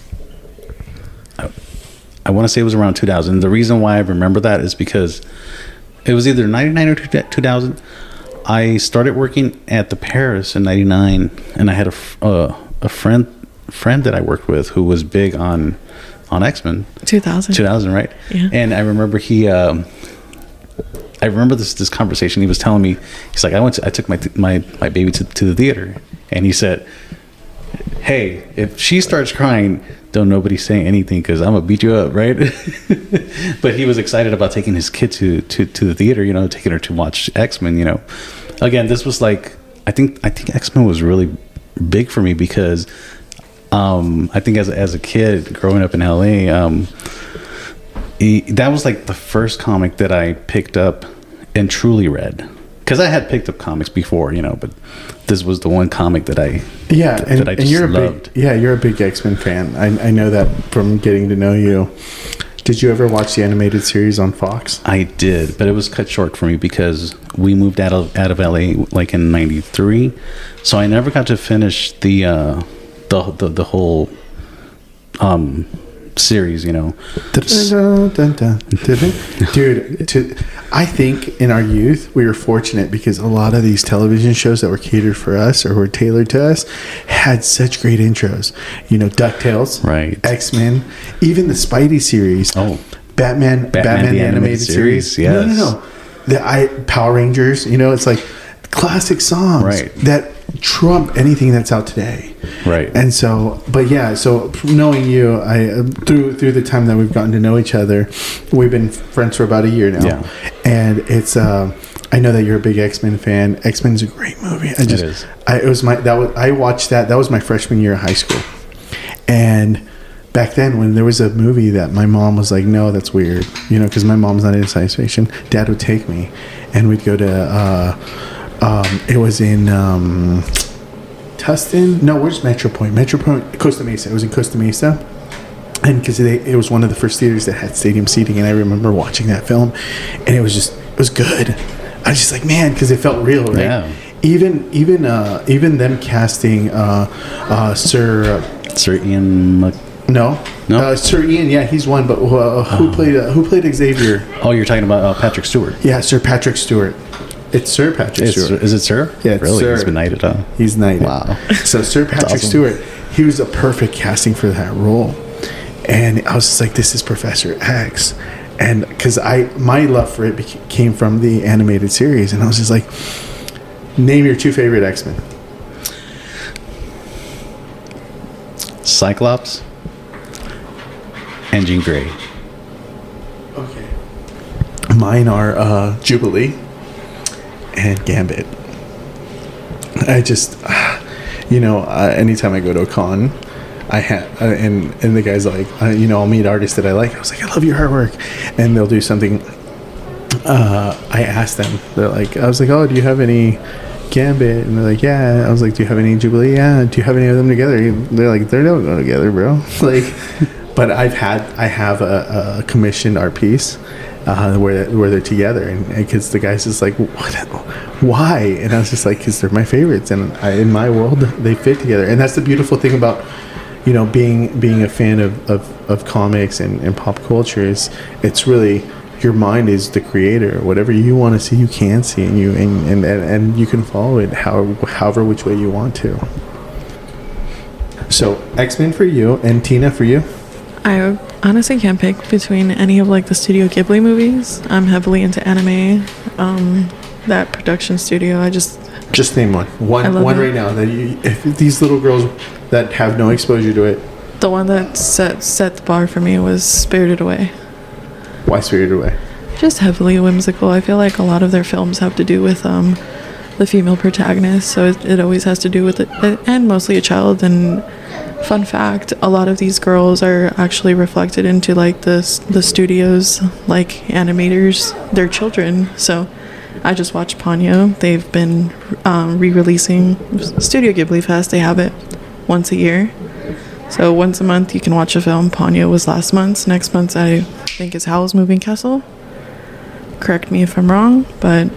Speaker 1: I want to say it was around two thousand. The reason why I remember that is because it was either ninety-nine or two thousand. I started working at the Paris in ninety-nine, and I had a uh, a friend friend that I worked with who was big on on X-Men.
Speaker 3: two thousand.
Speaker 1: two thousand, right?
Speaker 3: Yeah.
Speaker 1: And I remember he. Um, I remember this this conversation. He was telling me, he's like, I went to, I took my my my baby to to the theater, and he said, "Hey, if she starts crying, don't nobody say anything because I'm gonna beat you up," right? But he was excited about taking his kid to, to, to the theater, you know, taking her to watch X-Men. You know, again, this was like I think I think X-Men was really big for me because um, I think as as a kid growing up in L A, um, he, that was like the first comic that I picked up and truly read. Because I had picked up comics before, you know, but this was the one comic that I
Speaker 2: yeah,
Speaker 1: th-
Speaker 2: and,
Speaker 1: that I
Speaker 2: and
Speaker 1: just
Speaker 2: you're a
Speaker 1: loved.
Speaker 2: big yeah, you're a big X-Men fan. I, I know that from getting to know you. Did you ever watch the animated series on Fox?
Speaker 1: I did, but it was cut short for me because we moved out of out of L A like in ninety-three, so I never got to finish the uh, the, the the whole um, series, you know.
Speaker 2: Dun, dun, dun, dun. Dude, to, I think in our youth we were fortunate because a lot of these television shows that were catered for us or were tailored to us had such great intros. You know, DuckTales,
Speaker 1: Right.
Speaker 2: X-Men, even the Spidey series.
Speaker 1: Oh.
Speaker 2: Batman, Batman,
Speaker 1: Batman
Speaker 2: the,
Speaker 1: the
Speaker 2: animated,
Speaker 1: animated
Speaker 2: series.
Speaker 1: series,
Speaker 2: No, no,
Speaker 1: yes.
Speaker 2: no. The I, Power Rangers. You know, it's like classic songs
Speaker 1: Right.
Speaker 2: that trump anything that's out today.
Speaker 1: Right.
Speaker 2: And so, but yeah, so knowing you, I uh, through through the time that we've gotten to know each other, we've been friends for about a year now.
Speaker 1: Yeah.
Speaker 2: And it's, uh, I know that you're a big X-Men fan. X-Men is a great movie. I just,
Speaker 1: It is.
Speaker 2: I, it was my that was I watched that. That was my freshman year of high school, and back then when there was a movie that my mom was like, no, that's weird, you know, because my mom's not into science fiction. Dad would take me, and we'd go to. Uh, um, it was in. Um, Tustin? No, where's Metro Point? Metro Point, Costa Mesa. It was in Costa Mesa. And because it was one of the first theaters that had stadium seating, and I remember watching that film, and it was just, it was good. I was just like, man, because it felt real, right?
Speaker 1: Yeah.
Speaker 2: Even, even, uh, even them casting uh, uh, Sir.
Speaker 1: Sir Ian. Mc-
Speaker 2: No,
Speaker 1: No?
Speaker 2: Uh, Sir Ian. Yeah, he's one. But uh, who played uh, who played Xavier?
Speaker 1: Oh, you're talking about uh, Patrick Stewart.
Speaker 2: Yeah, Sir Patrick Stewart. It's Sir Patrick
Speaker 1: It's,
Speaker 2: Stewart.
Speaker 1: is it Sir?
Speaker 2: Yeah, it's
Speaker 1: really.
Speaker 2: Sir.
Speaker 1: He's been knighted, huh?
Speaker 2: He's knighted.
Speaker 1: Wow.
Speaker 2: So Sir Patrick
Speaker 1: awesome.
Speaker 2: Stewart, he was a perfect casting for that role, and I was just like, this is Professor X, and because I my love for it beca- came from the animated series, and I was just like, name your two favorite X-Men.
Speaker 1: Cyclops and Jean Grey.
Speaker 2: Okay. Mine are uh, Jubilee and Gambit. I just, you know, uh, anytime I go to a con, I have, uh, and and the guy's like, uh, you know, I'll meet artists that I like. I was like, I love your artwork, and they'll do something. Uh, I asked them, they're like, I was like, oh, do you have any Gambit? And they're like, yeah. I was like, do you have any Jubilee? Yeah. Do you have any of them together? And they're like, they don't go together, bro. Like, but I've had, I have a, a commissioned art piece. Uh, where where they're together, and because the guy's just like, what, why? And I was just like, because they're my favorites, and I, in my world they fit together. And that's the beautiful thing about, you know, being being a fan of, of, of comics and, and pop culture is it's really your mind is the creator. Whatever you want to see, you can see, and you and, and, and, and you can follow it how, however which way you want to. So X-Men for you, and Tina for you.
Speaker 3: I honestly can't pick between any of like the Studio Ghibli movies. I'm heavily into anime. Um, that production studio, I just
Speaker 2: just name one. One one
Speaker 3: it.
Speaker 2: right now that you, if these little girls that have no exposure to it.
Speaker 3: The one that set set the bar for me was Spirited Away.
Speaker 2: Why Spirited Away?
Speaker 3: Just heavily whimsical. I feel like a lot of their films have to do with um, the female protagonist, so it, it always has to do with it, and mostly a child. And fun fact, a lot of these girls are actually reflected into like the the studios, like animators, their children. So I just watched Ponyo. They've been um, re-releasing Studio Ghibli Fest. They have it once a year. So once a month you can watch a film. Ponyo was last month's. Next month I think is Howl's Moving Castle. Correct me if I'm wrong, but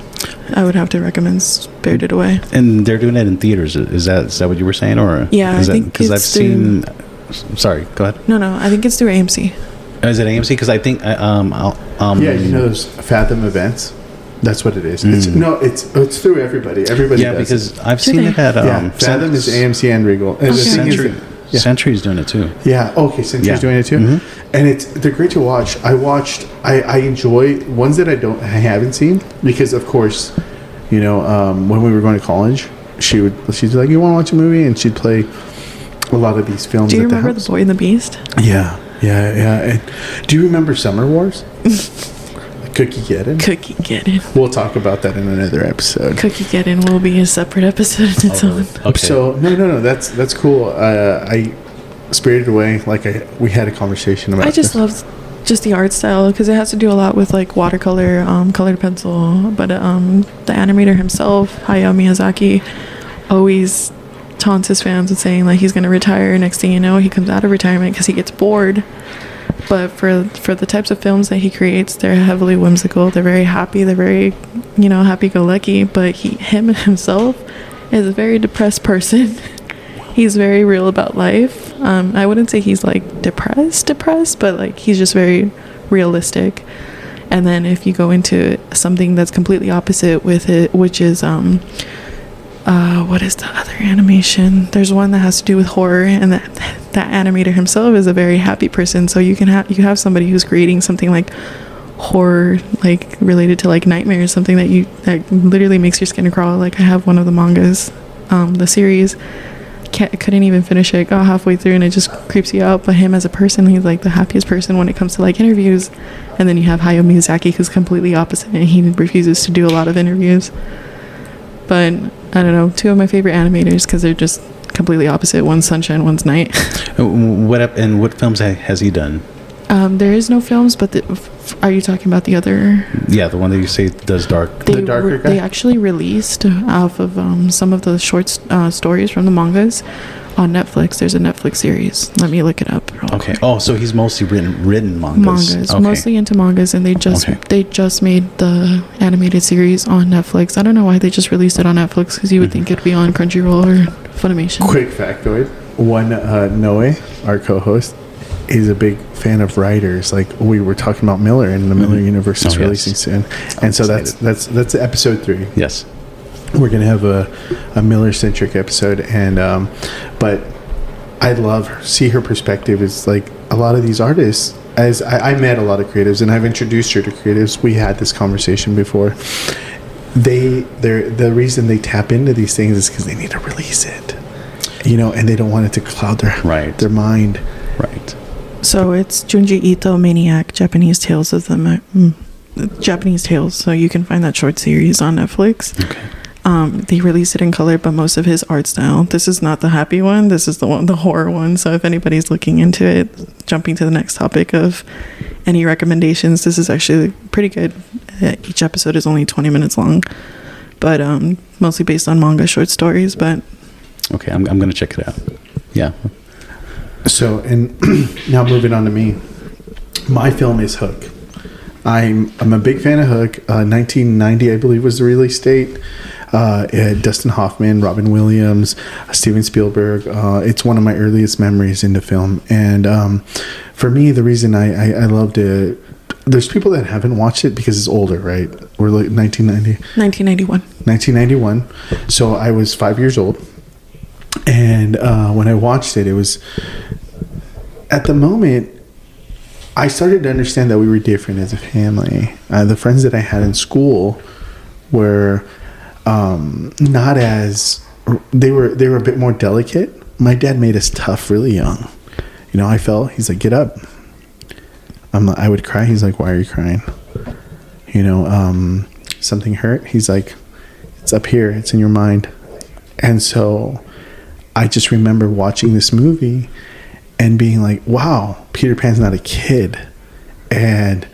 Speaker 3: I would have to recommend Spirited Away.
Speaker 1: And they're doing it in theaters. Is that is that what you were saying, or
Speaker 3: yeah?
Speaker 1: is
Speaker 3: I
Speaker 1: that,
Speaker 3: think
Speaker 1: because I've
Speaker 3: through,
Speaker 1: seen. Sorry, go ahead.
Speaker 3: No, no, I think it's through A M C.
Speaker 1: Is it A M C? Because I think um, I'll, um
Speaker 2: yeah, you know those Fathom events. That's what it is.
Speaker 1: Mm.
Speaker 2: It's, no, it's it's through everybody. Everybody.
Speaker 1: Yeah,
Speaker 2: does
Speaker 1: because
Speaker 2: it.
Speaker 1: I've
Speaker 3: Do
Speaker 1: seen
Speaker 3: they?
Speaker 1: it at um,
Speaker 2: yeah, Fathom is A M C and Regal. And
Speaker 3: Okay.
Speaker 2: the thing is
Speaker 1: Century.
Speaker 2: that- Yeah.
Speaker 1: Century's doing it too.
Speaker 2: Yeah. Okay. Century's
Speaker 1: Yeah.
Speaker 2: doing it too,
Speaker 1: Mhm.
Speaker 2: and it's they're great to watch. I watched. I, I enjoy ones that I don't. I haven't seen because, of course, you know, um, when we were going to college, she would. She'd be like, "You want to watch a movie?" And she'd play a lot of these films.
Speaker 3: Do you
Speaker 2: at
Speaker 3: remember
Speaker 2: the,
Speaker 3: The Boy and the Beast?
Speaker 2: Yeah. Yeah. Yeah. And do you remember Summer Wars? Cookie Geddon.
Speaker 3: Cookie Geddon.
Speaker 2: We'll talk about that in another episode.
Speaker 3: Cookie Geddon will be a separate episode in its own.
Speaker 1: Okay.
Speaker 2: So no, no, no. That's that's cool. Uh, I Spirited Away. Like I, we had a conversation about.
Speaker 3: I just
Speaker 2: this.
Speaker 3: love just the art style because it has to do a lot with like watercolor, um, colored pencil. But um, the animator himself, Hayao Miyazaki, always taunts his fans with saying like he's gonna retire. Next thing you know, he comes out of retirement because he gets bored. But for for the types of films that he creates, they're heavily whimsical. They're very happy. They're very, you know, happy-go-lucky. But he, him himself, is a very depressed person. He's very real about life. Um, I wouldn't say he's like depressed, depressed, but like he's just very realistic. And then if you go into something that's completely opposite with it, which is um, uh, what is the other animation? There's one that has to do with horror, and that that animator himself is a very happy person. So you can have you have somebody who's creating something like horror, like related to like nightmares, something that you that literally makes your skin crawl. Like I have one of the mangas, um, the series. Can't, couldn't even finish it. Got halfway through and it just creeps you out. But him as a person, he's like the happiest person when it comes to like interviews. And then you have Hayao Miyazaki, who's completely opposite, and he refuses to do a lot of interviews. But I don't know, two of my favorite animators because they're just completely opposite. One's sunshine, one's night.
Speaker 1: What up, and what films ha- has he done?
Speaker 3: Um, there is no films, but the, f- are you talking about the other?
Speaker 1: Yeah, the one that you say does dark.
Speaker 3: They
Speaker 2: The darker guy?
Speaker 3: They actually released off of um, some of the short uh, stories from the mangas on Netflix. There's a Netflix series. Let me look it up. real
Speaker 1: Okay.
Speaker 3: quick.
Speaker 1: Oh, so he's mostly written written mangas.
Speaker 3: Mangas,
Speaker 1: Okay.
Speaker 3: mostly into mangas, and they just
Speaker 1: Okay.
Speaker 3: they just made the animated series on Netflix. I don't know why they just released it on Netflix because you would
Speaker 1: Mhm.
Speaker 3: think it'd be on Crunchyroll or Funimation.
Speaker 2: Quick factoid: one uh, Noe, our co-host, is a big fan of writers. Like we were talking about Miller, and the Miller
Speaker 1: Mhm.
Speaker 2: universe is
Speaker 1: Oh, yes.
Speaker 2: releasing soon,
Speaker 1: I'm
Speaker 2: and so that's
Speaker 1: excited.
Speaker 2: that's that's episode three.
Speaker 1: Yes.
Speaker 2: We're gonna have a, a Miller centric episode, and um, but I love her, see her perspective. Is like a lot of these artists. As I, I met a lot of creatives, and I've introduced her to creatives. We had this conversation before. They, they're the reason they tap into these things is because they need to release it, you know, and they don't want it to cloud their
Speaker 1: Right.
Speaker 2: their mind.
Speaker 1: Right.
Speaker 3: So it's Junji Ito, Maniac, Japanese Tales of the Ma- mm, Japanese Tales. So you can find that short series on Netflix.
Speaker 1: Okay.
Speaker 3: Um, they released it in color, but most of his art style. This is not the happy one. This is the one, the horror one. So if anybody's looking into it, jumping to the next topic of any recommendations, this is actually pretty good. Uh, Each episode is only twenty minutes long, but um, mostly based on manga short stories. But
Speaker 1: Okay, I'm I'm gonna check it out. Yeah.
Speaker 2: So, and now moving on to me. My film is Hook. I'm I'm a big fan of Hook. Uh, nineteen ninety, I believe, was the release date. Uh, it had Dustin Hoffman, Robin Williams, Steven Spielberg. Uh, it's one of my earliest memories in the film. And um, for me, the reason I, I, I loved it, there's people that haven't watched it because it's older, right? We're like nineteen ninety.
Speaker 3: nineteen ninety-one.
Speaker 2: nineteen ninety-one. So I was five years old. And uh, when I watched it, it was, at the moment, I started to understand that we were different as a family. Uh, the friends that I had in school were um, not as, they were they were a bit more delicate. My dad made us tough really young. You know, I fell. He's like, get up. I'm like, I would cry. He's like, why are you crying? You know, um, something hurt. He's like, it's up here. It's in your mind. And so I just remember watching this movie and being like, wow, Peter Pan's not a kid. And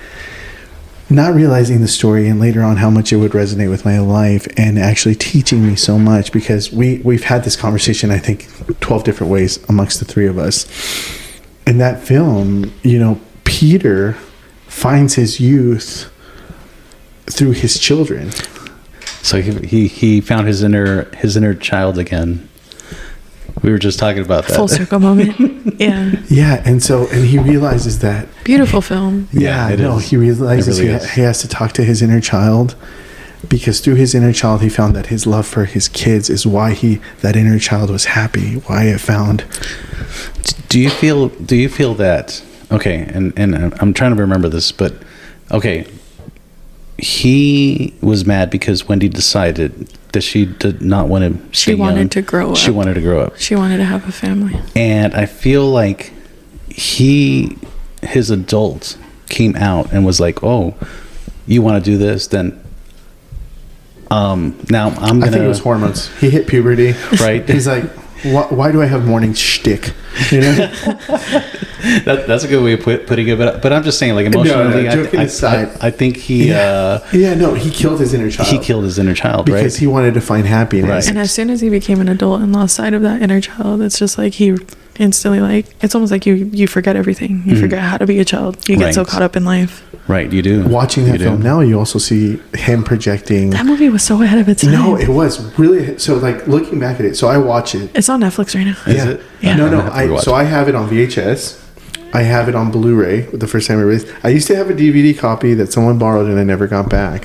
Speaker 2: not realizing the story and later on how much it would resonate with my life and actually teaching me so much, because we, we've had this conversation, I think, twelve different ways amongst the three of us. In that film, you know, Peter finds his youth through his children.
Speaker 1: So he he, he found his inner his inner child again. We were just talking about that.
Speaker 3: Full circle moment. Yeah.
Speaker 2: Yeah, and so, and he realizes that.
Speaker 3: Beautiful film.
Speaker 2: Yeah,
Speaker 1: Yeah, it
Speaker 2: no,
Speaker 1: is.
Speaker 2: he realizes
Speaker 1: It really
Speaker 2: he,
Speaker 1: is.
Speaker 2: he has to talk to his inner child, because through his inner child, he found that his love for his kids is why he, that inner child was happy, why it found.
Speaker 1: Do you feel do you feel that, okay, and and I'm trying to remember this, but okay, he was mad because Wendy decided that she did not want to
Speaker 3: She
Speaker 1: stay
Speaker 3: wanted
Speaker 1: young.
Speaker 3: to grow
Speaker 1: She
Speaker 3: up.
Speaker 1: wanted to grow up.
Speaker 3: She wanted to have a family.
Speaker 1: And I feel like he, his adult came out and was like, oh, you want to do this? Then um, now I'm going to...
Speaker 2: I think it was hormones. He hit puberty.
Speaker 1: Right.
Speaker 2: He's like, why, why do I have morning shtick? You know?
Speaker 1: that, that's a good way of put, putting it. But, but I'm just saying, like, emotionally,
Speaker 2: no, joking
Speaker 1: I, I,
Speaker 2: aside.
Speaker 1: I, I think he...
Speaker 2: Yeah.
Speaker 1: Uh,
Speaker 2: yeah, no, he killed his inner child.
Speaker 1: he killed his inner child,
Speaker 2: because
Speaker 1: right?
Speaker 2: he wanted to find happiness.
Speaker 1: Right.
Speaker 3: And as soon as he became an adult and lost sight of that inner child, it's just like he instantly, like, it's almost like you you forget everything. You
Speaker 1: Mhm.
Speaker 3: forget how to be a child. You get so
Speaker 1: Right.
Speaker 3: caught up in life.
Speaker 1: Right, you do.
Speaker 2: Watching
Speaker 1: You
Speaker 2: that
Speaker 1: do.
Speaker 2: film now, you also see him projecting.
Speaker 3: That movie was so ahead of its time.
Speaker 2: No, it was really so. Like looking back at it, so I watch it.
Speaker 3: It's on Netflix right now.
Speaker 1: Is
Speaker 2: yeah.
Speaker 1: it?
Speaker 3: Yeah.
Speaker 2: No,
Speaker 1: I'm
Speaker 2: no.
Speaker 1: gonna have to
Speaker 2: I,
Speaker 1: rewatch
Speaker 2: so
Speaker 1: it.
Speaker 2: I have it on V H S. I have it on Blu-ray. The first time I released, I used to have a D V D copy that someone borrowed and I never got back.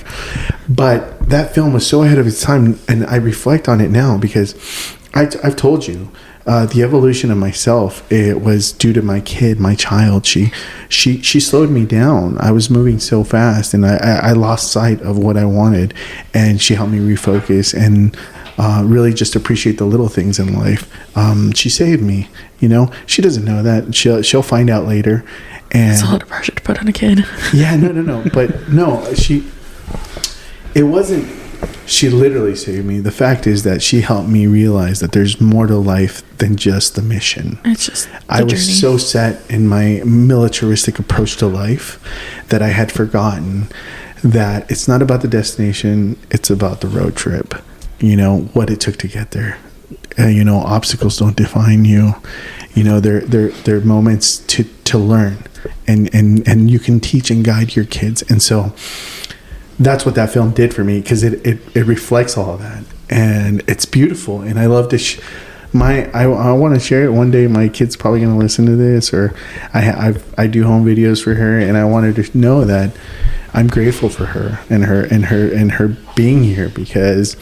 Speaker 2: But that film was so ahead of its time, and I reflect on it now because I, I've told you. Uh, the evolution of myself, it was due to my kid, my child. She, she, she slowed me down. I was moving so fast, and I, I, I lost sight of what I wanted. And she helped me refocus and uh, really just appreciate the little things in life. Um, she saved me. You know, she doesn't know that. She'll she'll find out later. And
Speaker 3: It's a lot of pressure to put on a kid.
Speaker 2: yeah, no, no, no. But no, she. It wasn't. She literally saved me. The fact is that she helped me realize that there's more to life than just the mission.
Speaker 3: It's just the
Speaker 2: I was
Speaker 3: journey.
Speaker 2: so set in my militaristic approach to life that I had forgotten that it's not about the destination, it's about the road trip. You know, what it took to get there. Uh, you know, obstacles don't define you. You know, they're they're they're moments to to learn, and and and you can teach and guide your kids. And so that's what that film did for me, because it, it it reflects all of that, and it's beautiful. And I love to sh- my I, I want to share it one day. My kid's probably going to listen to this, or I I've, I do home videos for her, and I want her to know that I'm grateful for her and her and her and her being here, because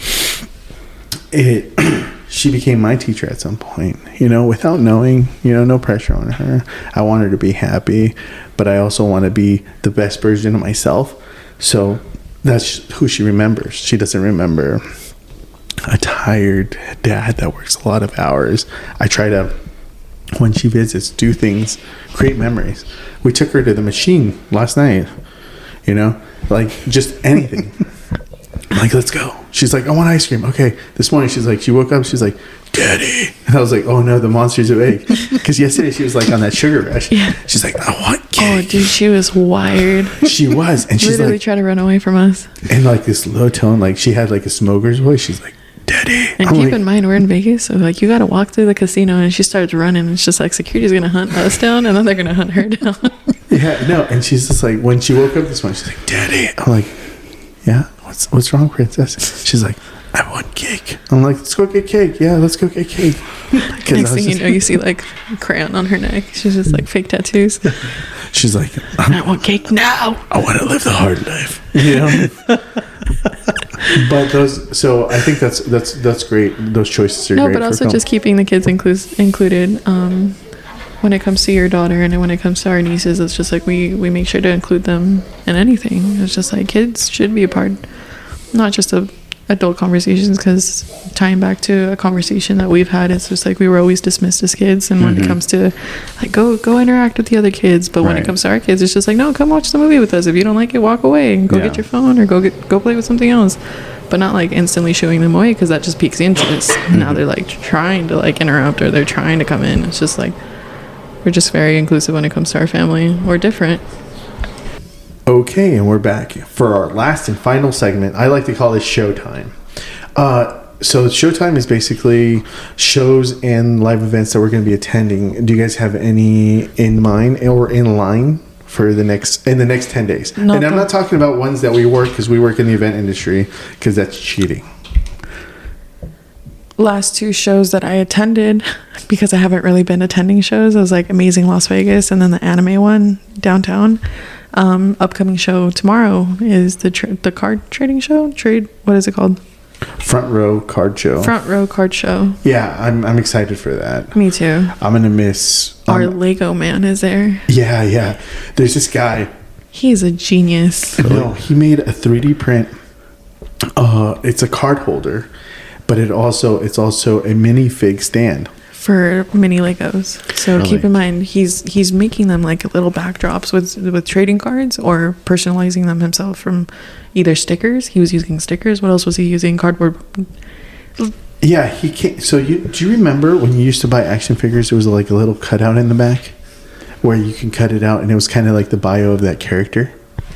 Speaker 2: it she became my teacher at some point, you know, without knowing, you know, no pressure on her. I want her to be happy, but I also want to be the best version of myself. So that's who she remembers. She doesn't remember a tired dad that works a lot of hours. I try to, when she visits, do things, create memories. We took her to the machine last night. you know, like just anything. I'm like, let's go. She's like, I want ice cream. Okay. This morning, she's like, she woke up. She's like, Daddy. And I was like, oh no, the monster's awake. Because yesterday she was like on that sugar rush.
Speaker 3: Yeah.
Speaker 2: She's like, I want
Speaker 3: Oh,
Speaker 2: cake.
Speaker 3: dude, she was wired.
Speaker 2: She was. And she's
Speaker 3: Literally
Speaker 2: like,
Speaker 3: tried to run away from us.
Speaker 2: in like this low tone, like she had like a smoker's voice. She's like, Daddy.
Speaker 3: And
Speaker 2: I'm
Speaker 3: keep
Speaker 2: like,
Speaker 3: in mind, we're in Vegas, so like you got to walk through the casino, and she starts running. It's just like security's gonna hunt us down, and then they're gonna hunt her down.
Speaker 2: yeah, no. And she's just like, when she woke up this morning, she's like, Daddy. I'm like, yeah, what's what's wrong, princess? She's like, I want cake. I'm like, let's go get cake. Yeah, let's go get cake.
Speaker 3: Next thing you know, you see like crayon on her neck. She's just like fake tattoos.
Speaker 2: She's like,
Speaker 3: I want cake now.
Speaker 2: I want to live the hard life. You know. But those, so I think that's that's that's great. Those choices are
Speaker 3: No,
Speaker 2: great.
Speaker 3: but
Speaker 2: for
Speaker 3: also
Speaker 2: film.
Speaker 3: just keeping the kids inclus- included. Um, when it comes to your daughter and when it comes to our nieces, it's just like we we make sure to include them in anything. It's just like kids should be a part, not just of adult conversations, because tying back to a conversation that we've had, it's just like we were always dismissed as kids, and when
Speaker 1: Mhm.
Speaker 3: it comes to like go go interact with the other kids, but when it
Speaker 1: Right.
Speaker 3: comes to our kids, it's just like, no, come watch the movie with us. If you don't like it, walk away and go
Speaker 1: Yeah.
Speaker 3: get your phone or go get go play with something else, but not like instantly shooing them away, because that just piques the interest. Now they're like trying to like interrupt, or they're trying to come in. It's just like we're just very inclusive when it comes to our family. We're different.
Speaker 2: Okay, and we're back for our last and final segment. I like to call this Showtime. Uh, so Showtime is basically shows and live events that we're going to be attending. Do you guys have any in mind or in line for the next in the next ten days?
Speaker 3: Not
Speaker 2: and I'm
Speaker 3: the-
Speaker 2: not talking about ones that we work, because we work in the event industry, because that's cheating.
Speaker 3: Last two shows that I attended, because I haven't really been attending shows, it was like Amazing Las Vegas and then the anime one downtown. Um, upcoming show tomorrow is the tr- the card trading show. Trade, what is it called?
Speaker 2: Front row card show.
Speaker 3: Front row card show.
Speaker 2: Yeah, I'm I'm excited for that.
Speaker 3: Me too.
Speaker 2: I'm gonna miss
Speaker 3: Our
Speaker 2: um,
Speaker 3: Lego man is there.
Speaker 2: yeah, yeah. There's this guy.
Speaker 3: He's a genius.
Speaker 2: No, he made a three D print. Uh, it's a card holder, but it also it's also a minifig stand.
Speaker 3: For mini Legos. So
Speaker 1: Really?
Speaker 3: keep in mind, he's he's making them like little backdrops with with trading cards, or personalizing them himself from either stickers. He was using stickers. What else was he using? Cardboard.
Speaker 2: Yeah, he can't. So you do you remember when you used to buy action figures? There was like a little cutout in the back where you can cut it out, and it was kind of like the bio of that character.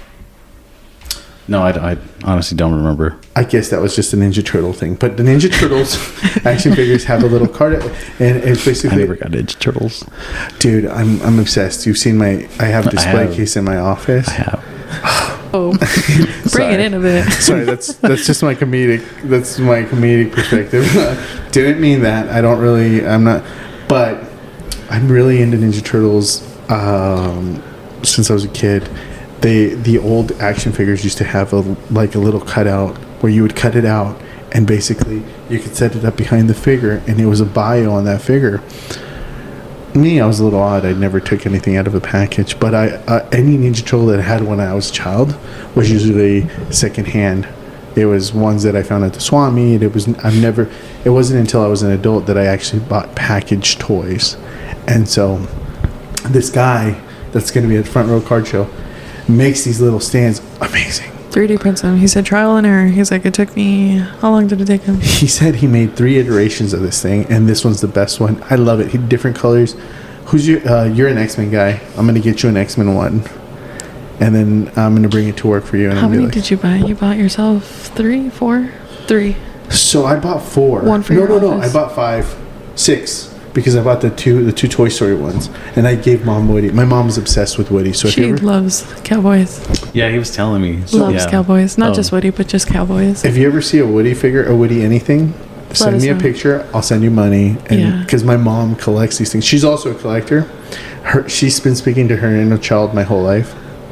Speaker 1: No, I, I honestly don't remember.
Speaker 2: I guess that was just a Ninja Turtle thing. But the Ninja Turtles action figures have a little card, and it's
Speaker 1: I
Speaker 2: basically.
Speaker 1: never got Ninja Turtles.
Speaker 2: Dude, I'm I'm obsessed. You've seen my. I have a display
Speaker 1: have.
Speaker 2: case in my office.
Speaker 1: I have.
Speaker 3: Oh, bring
Speaker 2: Sorry.
Speaker 3: it in a bit.
Speaker 2: Sorry, that's that's just my comedic. That's my comedic perspective. Didn't mean that. I don't really. I'm not. But I'm really into Ninja Turtles. Um, since I was a kid, they the old action figures used to have a like a little cutout where you would cut it out, and basically you could set it up behind the figure, and it was a bio on that figure. Me, I was a little odd. I never took anything out of a package, but I uh, any Ninja Turtle that I had when I was a child was usually secondhand. It was ones that I found at the swap meet. It was I've never. It wasn't until I was an adult that I actually bought packaged toys, and so this guy that's going to be at the Front Row Card Show makes these little stands. Amazing.
Speaker 3: three D prints them. He said trial and error. He's like, it took me. How long did it take him?
Speaker 2: He said he made three iterations of this thing, and this one's the best one. I love it. He different colors. Who's your? Uh, you're an X-Men guy. I'm gonna get you an X-Men one, and then I'm gonna bring it to work for you. And
Speaker 3: How
Speaker 2: I'll be
Speaker 3: many
Speaker 2: like,
Speaker 3: did you buy? You bought yourself three, four, three.
Speaker 2: So I bought four.
Speaker 3: One for
Speaker 2: no,
Speaker 3: your
Speaker 2: no, no.
Speaker 3: office.
Speaker 2: I bought five, six, because I bought the two, the two Toy Story ones, and I gave Mom Woody. My mom's obsessed with Woody, so if
Speaker 3: She
Speaker 2: you ever,
Speaker 3: loves cowboys.
Speaker 1: Yeah, he was telling me.
Speaker 3: Loves
Speaker 1: yeah.
Speaker 3: cowboys. Not
Speaker 1: Oh.
Speaker 3: just Woody, but just cowboys.
Speaker 2: if you ever see a Woody figure, a Woody anything, send
Speaker 3: us
Speaker 2: me a
Speaker 3: know.
Speaker 2: picture. I'll send you money, and
Speaker 3: Yeah.
Speaker 2: because my mom collects these things, she's also a collector. Her, she's been speaking to her inner child my whole life.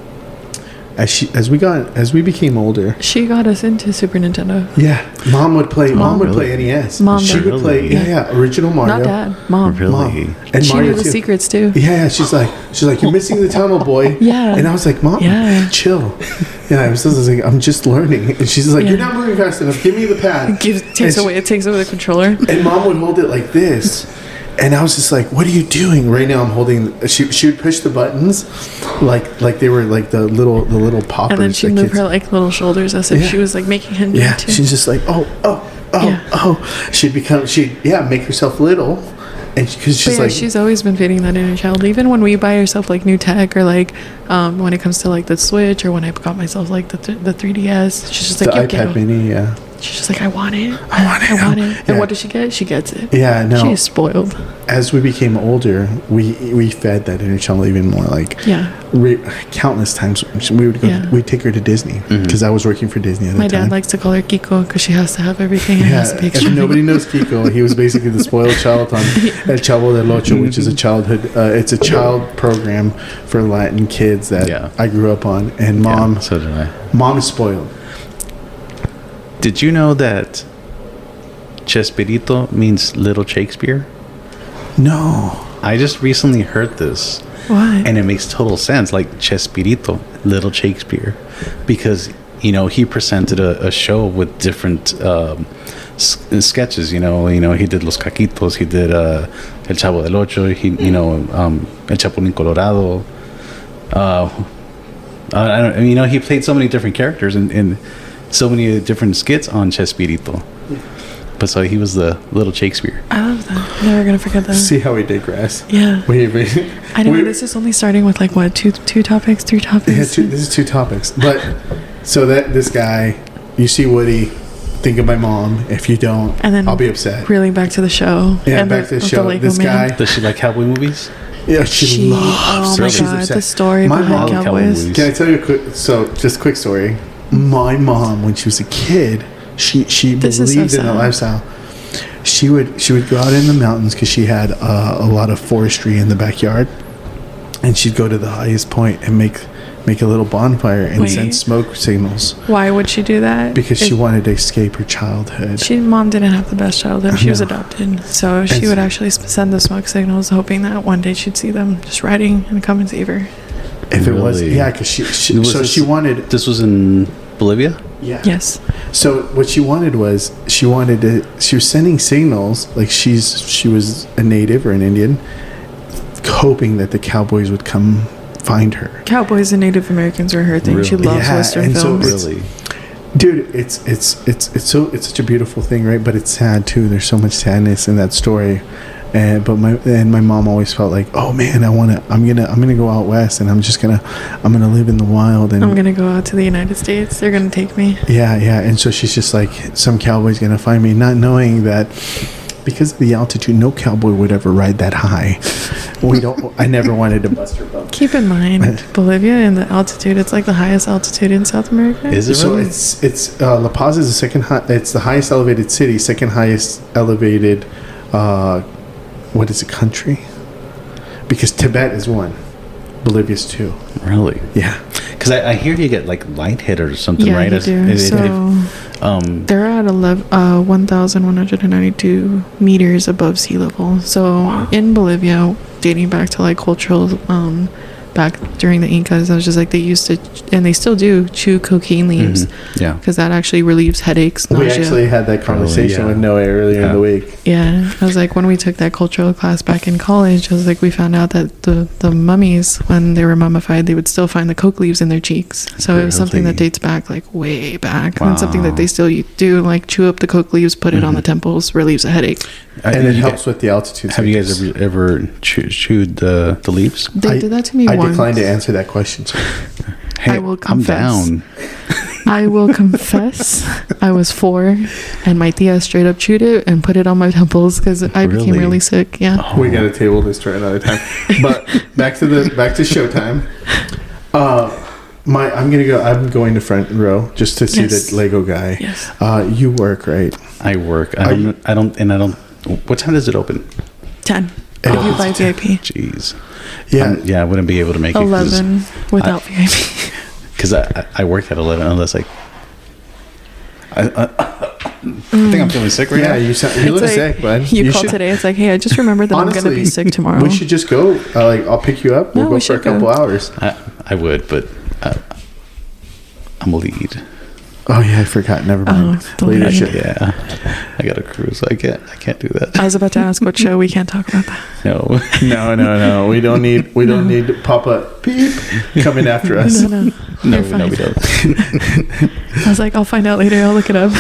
Speaker 2: As she, as we got, as we became older,
Speaker 3: She got us into Super Nintendo.
Speaker 2: yeah, Mom would play. Mom,
Speaker 3: Mom
Speaker 2: would
Speaker 1: really?
Speaker 2: play N E S.
Speaker 3: Mom
Speaker 2: she
Speaker 3: did.
Speaker 2: would play.
Speaker 1: Really?
Speaker 2: Yeah, yeah, original Mario.
Speaker 3: Not dad. Mom.
Speaker 1: Really?
Speaker 2: Mom. And
Speaker 3: She
Speaker 2: Mario
Speaker 3: knew the
Speaker 2: too.
Speaker 3: secrets too.
Speaker 2: Yeah, yeah, she's like, she's like, you're missing the tunnel, boy.
Speaker 3: Yeah.
Speaker 2: And I was like, Mom,
Speaker 3: Yeah.
Speaker 2: chill. Yeah, I was just like, I'm just learning. And she's like, you're
Speaker 3: Yeah.
Speaker 2: not moving fast enough. Give me the pad.
Speaker 3: Gives, takes
Speaker 2: And she-
Speaker 3: away. It takes away the controller.
Speaker 2: And Mom would hold it like this, And I was just like, "What are you doing?" Right now, I'm holding. She she would push the buttons, like like they were like the little the little poppers.
Speaker 3: And then she'd
Speaker 2: that
Speaker 3: move
Speaker 2: kids-
Speaker 3: her like little shoulders as if
Speaker 2: Yeah.
Speaker 3: she was like making him do
Speaker 2: Yeah,
Speaker 3: it too.
Speaker 2: she's just like, "Oh oh oh
Speaker 3: Yeah.
Speaker 2: oh." She'd become she yeah make herself little, and because
Speaker 3: But
Speaker 2: she's
Speaker 3: yeah,
Speaker 2: like
Speaker 3: she's always been feeding that inner child. Even when we buy ourselves like new tech, or like um, when it comes to like the Switch, or when I got myself like the th- the three D S, she's just
Speaker 2: the
Speaker 3: like, "You
Speaker 2: iPad
Speaker 3: get it."
Speaker 2: Mini. Yeah,
Speaker 3: She's just like, "I want it.
Speaker 2: I want it.
Speaker 3: I want it." And
Speaker 2: Yeah.
Speaker 3: what does she get? She gets it.
Speaker 2: yeah. No,
Speaker 3: She's spoiled.
Speaker 2: as we became older, we we fed that inner child even more. Like
Speaker 3: Yeah.
Speaker 2: re- countless times we would go.
Speaker 3: Yeah.
Speaker 2: We'd take her to Disney because I was working for Disney at the
Speaker 3: My
Speaker 2: time.
Speaker 3: dad likes to call her Kiko because she has to have everything. And
Speaker 2: Yeah,
Speaker 3: has to be
Speaker 2: if
Speaker 3: extra.
Speaker 2: nobody knows Kiko, he was basically the spoiled child on El Chavo del Ocho, which is a childhood. Uh, it's a child program for Latin kids that
Speaker 1: Yeah.
Speaker 2: I grew up on, and mom,
Speaker 1: Yeah, so did I.
Speaker 2: mom is spoiled.
Speaker 1: Did you know that Chespirito means little Shakespeare?
Speaker 2: No,
Speaker 1: I just recently heard this,
Speaker 3: Why?
Speaker 1: and it makes total sense. Like Chespirito, little Shakespeare, because you know he presented a, a show with different um, s- sketches. You know, you know he did Los Caquitos, he did uh, El Chavo del Ocho, he you know um, El Chapulín Colorado. Uh, I don't, you know, he played so many different characters and in, in so many different skits on Chespirito. But so he was the little Shakespeare.
Speaker 3: I love that. Never gonna forget that.
Speaker 2: see how we digress.
Speaker 3: Yeah.
Speaker 2: Wait, wait.
Speaker 3: I know
Speaker 2: we-
Speaker 3: this is only starting with like what two two topics, three
Speaker 2: Yeah,
Speaker 3: topics.
Speaker 2: two, this is two topics, but so that this guy, you see Woody, think of my mom. If you don't,
Speaker 3: And then
Speaker 2: I'll be upset.
Speaker 3: Reeling back to the show.
Speaker 2: Yeah,
Speaker 3: and
Speaker 2: back to the
Speaker 3: of
Speaker 2: show.
Speaker 3: Lego
Speaker 2: This
Speaker 3: Man.
Speaker 2: guy,
Speaker 1: Does she like cowboy movies?
Speaker 2: yeah, she,
Speaker 3: She,
Speaker 2: loves.
Speaker 3: oh my
Speaker 2: she's
Speaker 3: god,
Speaker 2: upset.
Speaker 3: the story
Speaker 2: My
Speaker 3: behind
Speaker 2: mom-
Speaker 3: Cowboys.
Speaker 1: Cowboys.
Speaker 2: Can I tell you a quick? So, just quick story. My mom, when she was a kid, she she
Speaker 3: This is so
Speaker 2: believed in the
Speaker 3: sad.
Speaker 2: lifestyle. She would she would go out in the mountains because she had uh, a lot of forestry in the backyard, and she'd go to the highest point and make make a little bonfire and
Speaker 3: Wait.
Speaker 2: send smoke signals
Speaker 3: Why would she do that?
Speaker 2: because she
Speaker 3: It-
Speaker 2: wanted to escape her childhood.
Speaker 3: She mom didn't have the best childhood. She was
Speaker 2: No.
Speaker 3: adopted, so she
Speaker 2: And-
Speaker 3: would actually sp- send the smoke signals, hoping that one day she'd see them just riding and come and save her.
Speaker 2: If it was,
Speaker 1: Really?
Speaker 2: yeah, because she, she
Speaker 1: Was
Speaker 2: so
Speaker 1: this-
Speaker 2: she wanted,
Speaker 1: This was in Bolivia?
Speaker 2: yeah.
Speaker 3: Yes,
Speaker 2: So what she wanted was she wanted to. She was sending signals like she's she was a native or an Indian, hoping that the cowboys would come find her.
Speaker 3: Cowboys and Native Americans are her thing. She
Speaker 1: Really?
Speaker 3: loves
Speaker 2: Yeah,
Speaker 3: Western
Speaker 2: and so
Speaker 3: films.
Speaker 2: it's-
Speaker 1: Really?
Speaker 2: Dude, it's it's it's it's so it's such a beautiful thing, right? But it's sad too. There's so much sadness in that story. And but my and my mom always felt like, oh man, I want to. I'm gonna I'm gonna go out west, and I'm just gonna I'm gonna live in the wild. And
Speaker 3: I'm gonna go out to the United States. They're gonna take me.
Speaker 2: yeah, yeah. And so she's just like, some cowboy's gonna find me, not knowing that because of the altitude, no cowboy would ever ride that high. We don't. I never wanted to bust her bump.
Speaker 3: Keep in mind, Bolivia and the altitude. It's like the highest altitude in South America.
Speaker 1: Is it
Speaker 2: So
Speaker 1: really?
Speaker 2: it's it's uh, La Paz is the second high. It's the highest elevated city, second highest elevated. Uh, what is it? Country? Because Tibet is one, Bolivia's two.
Speaker 1: Really?
Speaker 2: Yeah.
Speaker 1: Because I, I hear you get like lightheaded or something,
Speaker 3: Yeah,
Speaker 1: right?
Speaker 3: you
Speaker 1: As-
Speaker 3: do.
Speaker 1: if- if-
Speaker 3: So
Speaker 1: um,
Speaker 3: they're at eleven, uh, one thousand one hundred ninety-two meters above sea level. So in Bolivia, dating back to like cultural, um, back during the Incas, I was just like they used to, and they still do, chew cocaine leaves
Speaker 1: mhm, yeah.
Speaker 3: because that actually relieves headaches,
Speaker 2: We
Speaker 3: nausea.
Speaker 2: actually had that conversation
Speaker 1: yeah.
Speaker 2: with Noah earlier
Speaker 1: Yeah.
Speaker 2: in the week.
Speaker 3: Yeah, I was like, when we took that cultural class back in college, I was like, we found out that the, the mummies, when they were mummified, they would still find the coke leaves in their cheeks. So it was something that
Speaker 2: Really?
Speaker 3: dates back, like, way back. And something
Speaker 1: Wow.
Speaker 3: that they still do, like, chew up the coke leaves, put it on the temples, relieves a headache.
Speaker 1: I
Speaker 2: And
Speaker 1: think
Speaker 2: it
Speaker 1: you
Speaker 2: helps
Speaker 1: guys-
Speaker 2: with the altitude.
Speaker 1: Have you guys
Speaker 2: sickness.
Speaker 1: ever, ever chew, chewed the, the leaves?
Speaker 3: They
Speaker 2: I-
Speaker 3: did that to me
Speaker 2: I
Speaker 3: once.
Speaker 2: declined to answer that question, sir.
Speaker 1: Hey,
Speaker 3: I will
Speaker 1: I'm
Speaker 3: confess.
Speaker 1: down.
Speaker 3: I will confess, I was four, and my tia straight up chewed it and put it on my temples because I became
Speaker 1: Really?
Speaker 3: really sick. Yeah.
Speaker 1: Oh.
Speaker 2: We got to table this for another time. But back to the back to showtime. Uh, my I'm gonna go. I'm going to front row just to see
Speaker 3: Yes.
Speaker 2: the Lego guy.
Speaker 3: Yes.
Speaker 2: Uh, you work right.
Speaker 1: I work. I
Speaker 2: Are
Speaker 1: don't,
Speaker 2: you-
Speaker 1: I don't, and I don't. What time does it open?
Speaker 3: ten.
Speaker 2: It
Speaker 3: If you
Speaker 2: opens
Speaker 3: buy
Speaker 2: at
Speaker 3: V I P.
Speaker 1: Jeez.
Speaker 2: Yeah.
Speaker 1: Um, yeah, I wouldn't be able to make
Speaker 3: eleven without V I P.
Speaker 1: because I, I, I work at eleven unless like. I, I, I think I'm feeling sick right
Speaker 2: Yeah.
Speaker 1: now.
Speaker 2: You sound, you
Speaker 3: It's
Speaker 2: look
Speaker 3: like,
Speaker 2: sick, bud.
Speaker 3: You, called today. It's like, hey, I just remembered that I'm going to be sick tomorrow.
Speaker 2: We should just go. Uh, like, I'll pick you up. We'll
Speaker 3: No,
Speaker 2: go
Speaker 3: we
Speaker 2: for a
Speaker 3: should go.
Speaker 2: couple hours.
Speaker 1: I, I would, but uh, I'm a lead.
Speaker 2: Oh yeah, I forgot. Never mind.
Speaker 3: Oh, the
Speaker 2: Leadership.
Speaker 1: Yeah, I got a cruise, so I can't. I can't do that.
Speaker 3: I was about to ask what show. We can't talk about that.
Speaker 1: No.
Speaker 2: No, no, no. We don't need. We don't
Speaker 3: No.
Speaker 2: need Papa Beep coming after us.
Speaker 3: No, no,
Speaker 1: No,
Speaker 3: You're fine.
Speaker 1: no, we don't.
Speaker 3: I was like, I'll find out later. I'll look it up.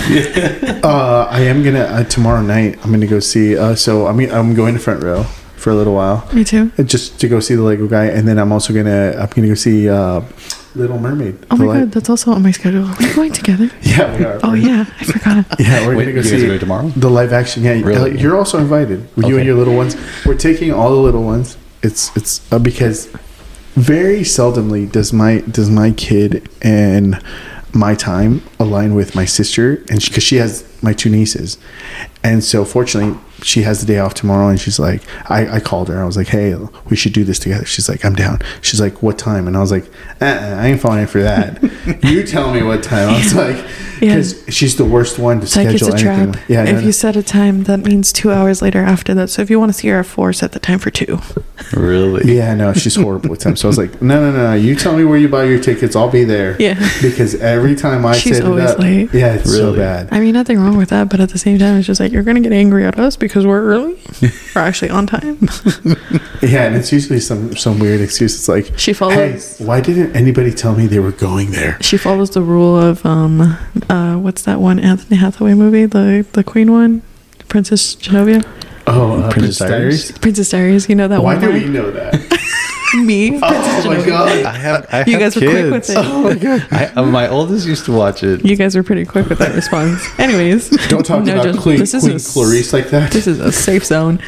Speaker 2: Uh, I am gonna uh, tomorrow night. I'm gonna go see. Uh, so I mean, I'm going to Front Row for a little while,
Speaker 3: Me too.
Speaker 2: uh, just to go see the Lego guy, and then I'm also gonna. I'm gonna go see uh, Little Mermaid.
Speaker 3: Oh
Speaker 2: The
Speaker 3: my
Speaker 2: li-
Speaker 3: god, that's also on my schedule. Are we going together?
Speaker 2: Yeah, we are.
Speaker 3: Oh yeah, I forgot.
Speaker 2: Yeah, we're
Speaker 1: Wait,
Speaker 2: gonna go
Speaker 1: you guys
Speaker 2: see
Speaker 1: are going tomorrow?
Speaker 2: the live action. Yeah,
Speaker 1: Really?
Speaker 2: uh, you're also invited. You
Speaker 1: Okay.
Speaker 2: and your little ones. We're taking all the little ones. It's it's uh, because very seldomly does my does my kid and my time align with my sister, and because she, she has my two nieces, and so fortunately she has the day off tomorrow, and she's like, I, I called her. I was like, hey, we should do this together. She's like, I'm down. She's like, what time? And I was like, uh-uh, I ain't falling for that. You tell me what time. I was like, because she's the worst one to
Speaker 3: It's like
Speaker 2: schedule
Speaker 3: it's a
Speaker 2: anything.
Speaker 3: trap.
Speaker 2: Yeah,
Speaker 3: if
Speaker 2: no, no.
Speaker 3: you set a time, that means two hours later after that. So if you want to see her at four, set the time for two.
Speaker 1: Really?
Speaker 2: Yeah, no, she's horrible with time. So I was like, no, no, no, no. You tell me where you buy your tickets. I'll be there.
Speaker 3: Yeah.
Speaker 2: Because every time I
Speaker 3: She's
Speaker 2: set it
Speaker 3: always
Speaker 2: up,
Speaker 3: late.
Speaker 2: yeah, it's so
Speaker 1: Really?
Speaker 2: bad.
Speaker 3: I mean, nothing wrong with that, but at the same time, it's just like you're gonna get angry at us because we're early. We're actually on time.
Speaker 2: Yeah, and it's usually some some weird excuse. It's like,
Speaker 3: She
Speaker 2: hey,
Speaker 3: follows.
Speaker 2: why didn't anybody tell me they were going there?
Speaker 3: She follows the rule of um, uh, what's that one Anthony Hathaway movie, the the Queen one, Princess Genovia,
Speaker 2: Oh, uh,
Speaker 1: Princess
Speaker 2: Princess
Speaker 1: Diaries?
Speaker 2: Diaries.
Speaker 3: Princess Diaries. You know that
Speaker 2: Why
Speaker 3: one?
Speaker 2: do
Speaker 3: line?
Speaker 2: we know that?
Speaker 3: Me. Princess
Speaker 2: Oh my
Speaker 3: Genovia.
Speaker 2: god!
Speaker 1: I have. I
Speaker 3: You
Speaker 1: have
Speaker 3: guys were quick with
Speaker 1: kids.
Speaker 3: it.
Speaker 2: Oh my god!
Speaker 1: I, uh, my oldest used to watch it.
Speaker 3: You guys were pretty quick with that response. Anyways,
Speaker 2: Don't talk
Speaker 3: no
Speaker 2: about
Speaker 3: judge-
Speaker 2: Queen,
Speaker 3: this is
Speaker 2: Queen
Speaker 3: a-
Speaker 2: Clarice like that.
Speaker 3: This is a safe zone.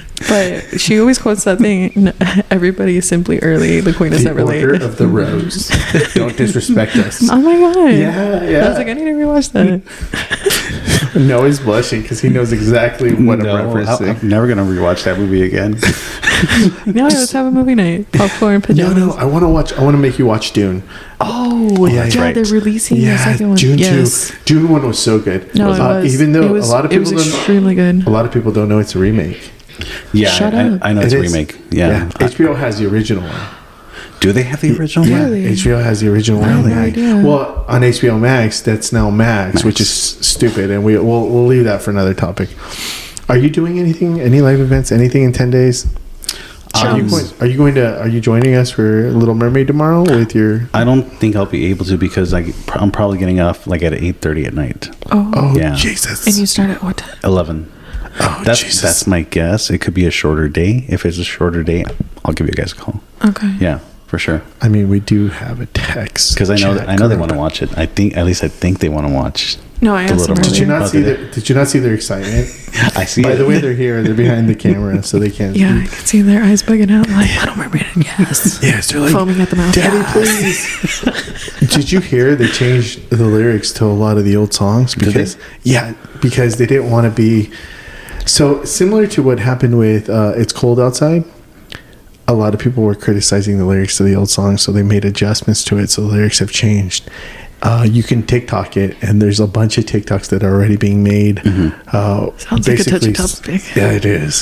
Speaker 3: But she always quotes that thing. "N- Everybody is simply early. The queen is
Speaker 2: The
Speaker 3: never
Speaker 2: Order
Speaker 3: late.
Speaker 2: of the Rose. Don't disrespect us.
Speaker 3: Oh my god!
Speaker 2: Yeah, yeah.
Speaker 3: I was like, I need to rewatch that.
Speaker 2: Noah's blushing because he knows exactly what
Speaker 1: no,
Speaker 2: I'm
Speaker 1: I,
Speaker 2: referencing.
Speaker 1: I'm never gonna rewatch that movie again.
Speaker 3: No, let's have a movie night. Popcorn,
Speaker 2: No,
Speaker 3: pajamas.
Speaker 2: no, I want to watch. I want to make you watch Dune.
Speaker 3: Oh,
Speaker 2: Yeah,
Speaker 3: yeah,
Speaker 2: that's
Speaker 1: right.
Speaker 3: they're releasing the
Speaker 2: Yeah,
Speaker 3: second one.
Speaker 2: Dune
Speaker 3: yes.
Speaker 2: two. Dune one was so good.
Speaker 3: No, it
Speaker 2: Uh,
Speaker 3: was.
Speaker 2: Even though
Speaker 3: it was,
Speaker 2: a lot of
Speaker 3: it was
Speaker 2: people don't,
Speaker 3: extremely good.
Speaker 2: a lot of people don't know it's a remake.
Speaker 1: Yeah,
Speaker 3: Shut
Speaker 1: I,
Speaker 3: up.
Speaker 1: I, I know it's
Speaker 2: It
Speaker 1: a
Speaker 2: is.
Speaker 1: remake. Yeah.
Speaker 2: H B O has the original one.
Speaker 1: Do they have the original
Speaker 2: Yeah,
Speaker 1: one?
Speaker 3: Really?
Speaker 2: H B O has the original
Speaker 3: I had
Speaker 2: one.
Speaker 3: no idea.
Speaker 2: Well, on H B O Max, that's now Max,
Speaker 1: Max.
Speaker 2: which is stupid, and we we'll we'll leave that for another topic. Are you doing anything? Any live events? Anything in ten days? Are you
Speaker 1: Um,
Speaker 2: going? Are you going to? Are you joining us for Little Mermaid tomorrow with your?
Speaker 1: I don't think I'll be able to because I, I'm probably getting off like at eight thirty at night.
Speaker 3: Oh,
Speaker 2: Oh
Speaker 1: Yeah.
Speaker 2: Jesus!
Speaker 3: and you start at what time?
Speaker 1: eleven.
Speaker 2: oh
Speaker 1: That's
Speaker 2: Jesus!
Speaker 1: that's my guess. It could be a shorter day. If it's a shorter day, I'll give you guys a call.
Speaker 3: Okay.
Speaker 1: Yeah, for sure.
Speaker 2: I mean, we do have a text
Speaker 1: Because I know
Speaker 2: chat
Speaker 1: I know they
Speaker 2: group.
Speaker 1: want to watch it. I think at least I think they want to watch.
Speaker 3: No, I
Speaker 1: The
Speaker 3: asked them
Speaker 1: Little
Speaker 2: Did you
Speaker 3: earlier.
Speaker 2: not
Speaker 1: Oh,
Speaker 2: see
Speaker 1: did
Speaker 2: their? Did you not see their excitement?
Speaker 1: I see.
Speaker 2: By
Speaker 1: it.
Speaker 2: the way, they're here. They're behind the camera, so they can't.
Speaker 3: Yeah, I could see their eyes bugging out. Like, I don't remember it. Yes.
Speaker 2: Yes, they're like,
Speaker 3: Foaming at the mouth.
Speaker 2: Daddy,
Speaker 3: Yes.
Speaker 2: please. Did you hear they changed the lyrics to a lot of the old songs?
Speaker 1: Did they?
Speaker 2: Because yeah, because they didn't want to be so similar to what happened with uh, "It's Cold Outside." A lot of people were criticizing the lyrics to the old songs, so they made adjustments to it. So the lyrics have changed. Uh, you can TikTok it, and there's a bunch of TikToks that are already being made. Uh,
Speaker 3: Sounds like a touchy
Speaker 2: basically-
Speaker 3: topic.
Speaker 2: Yeah, it is.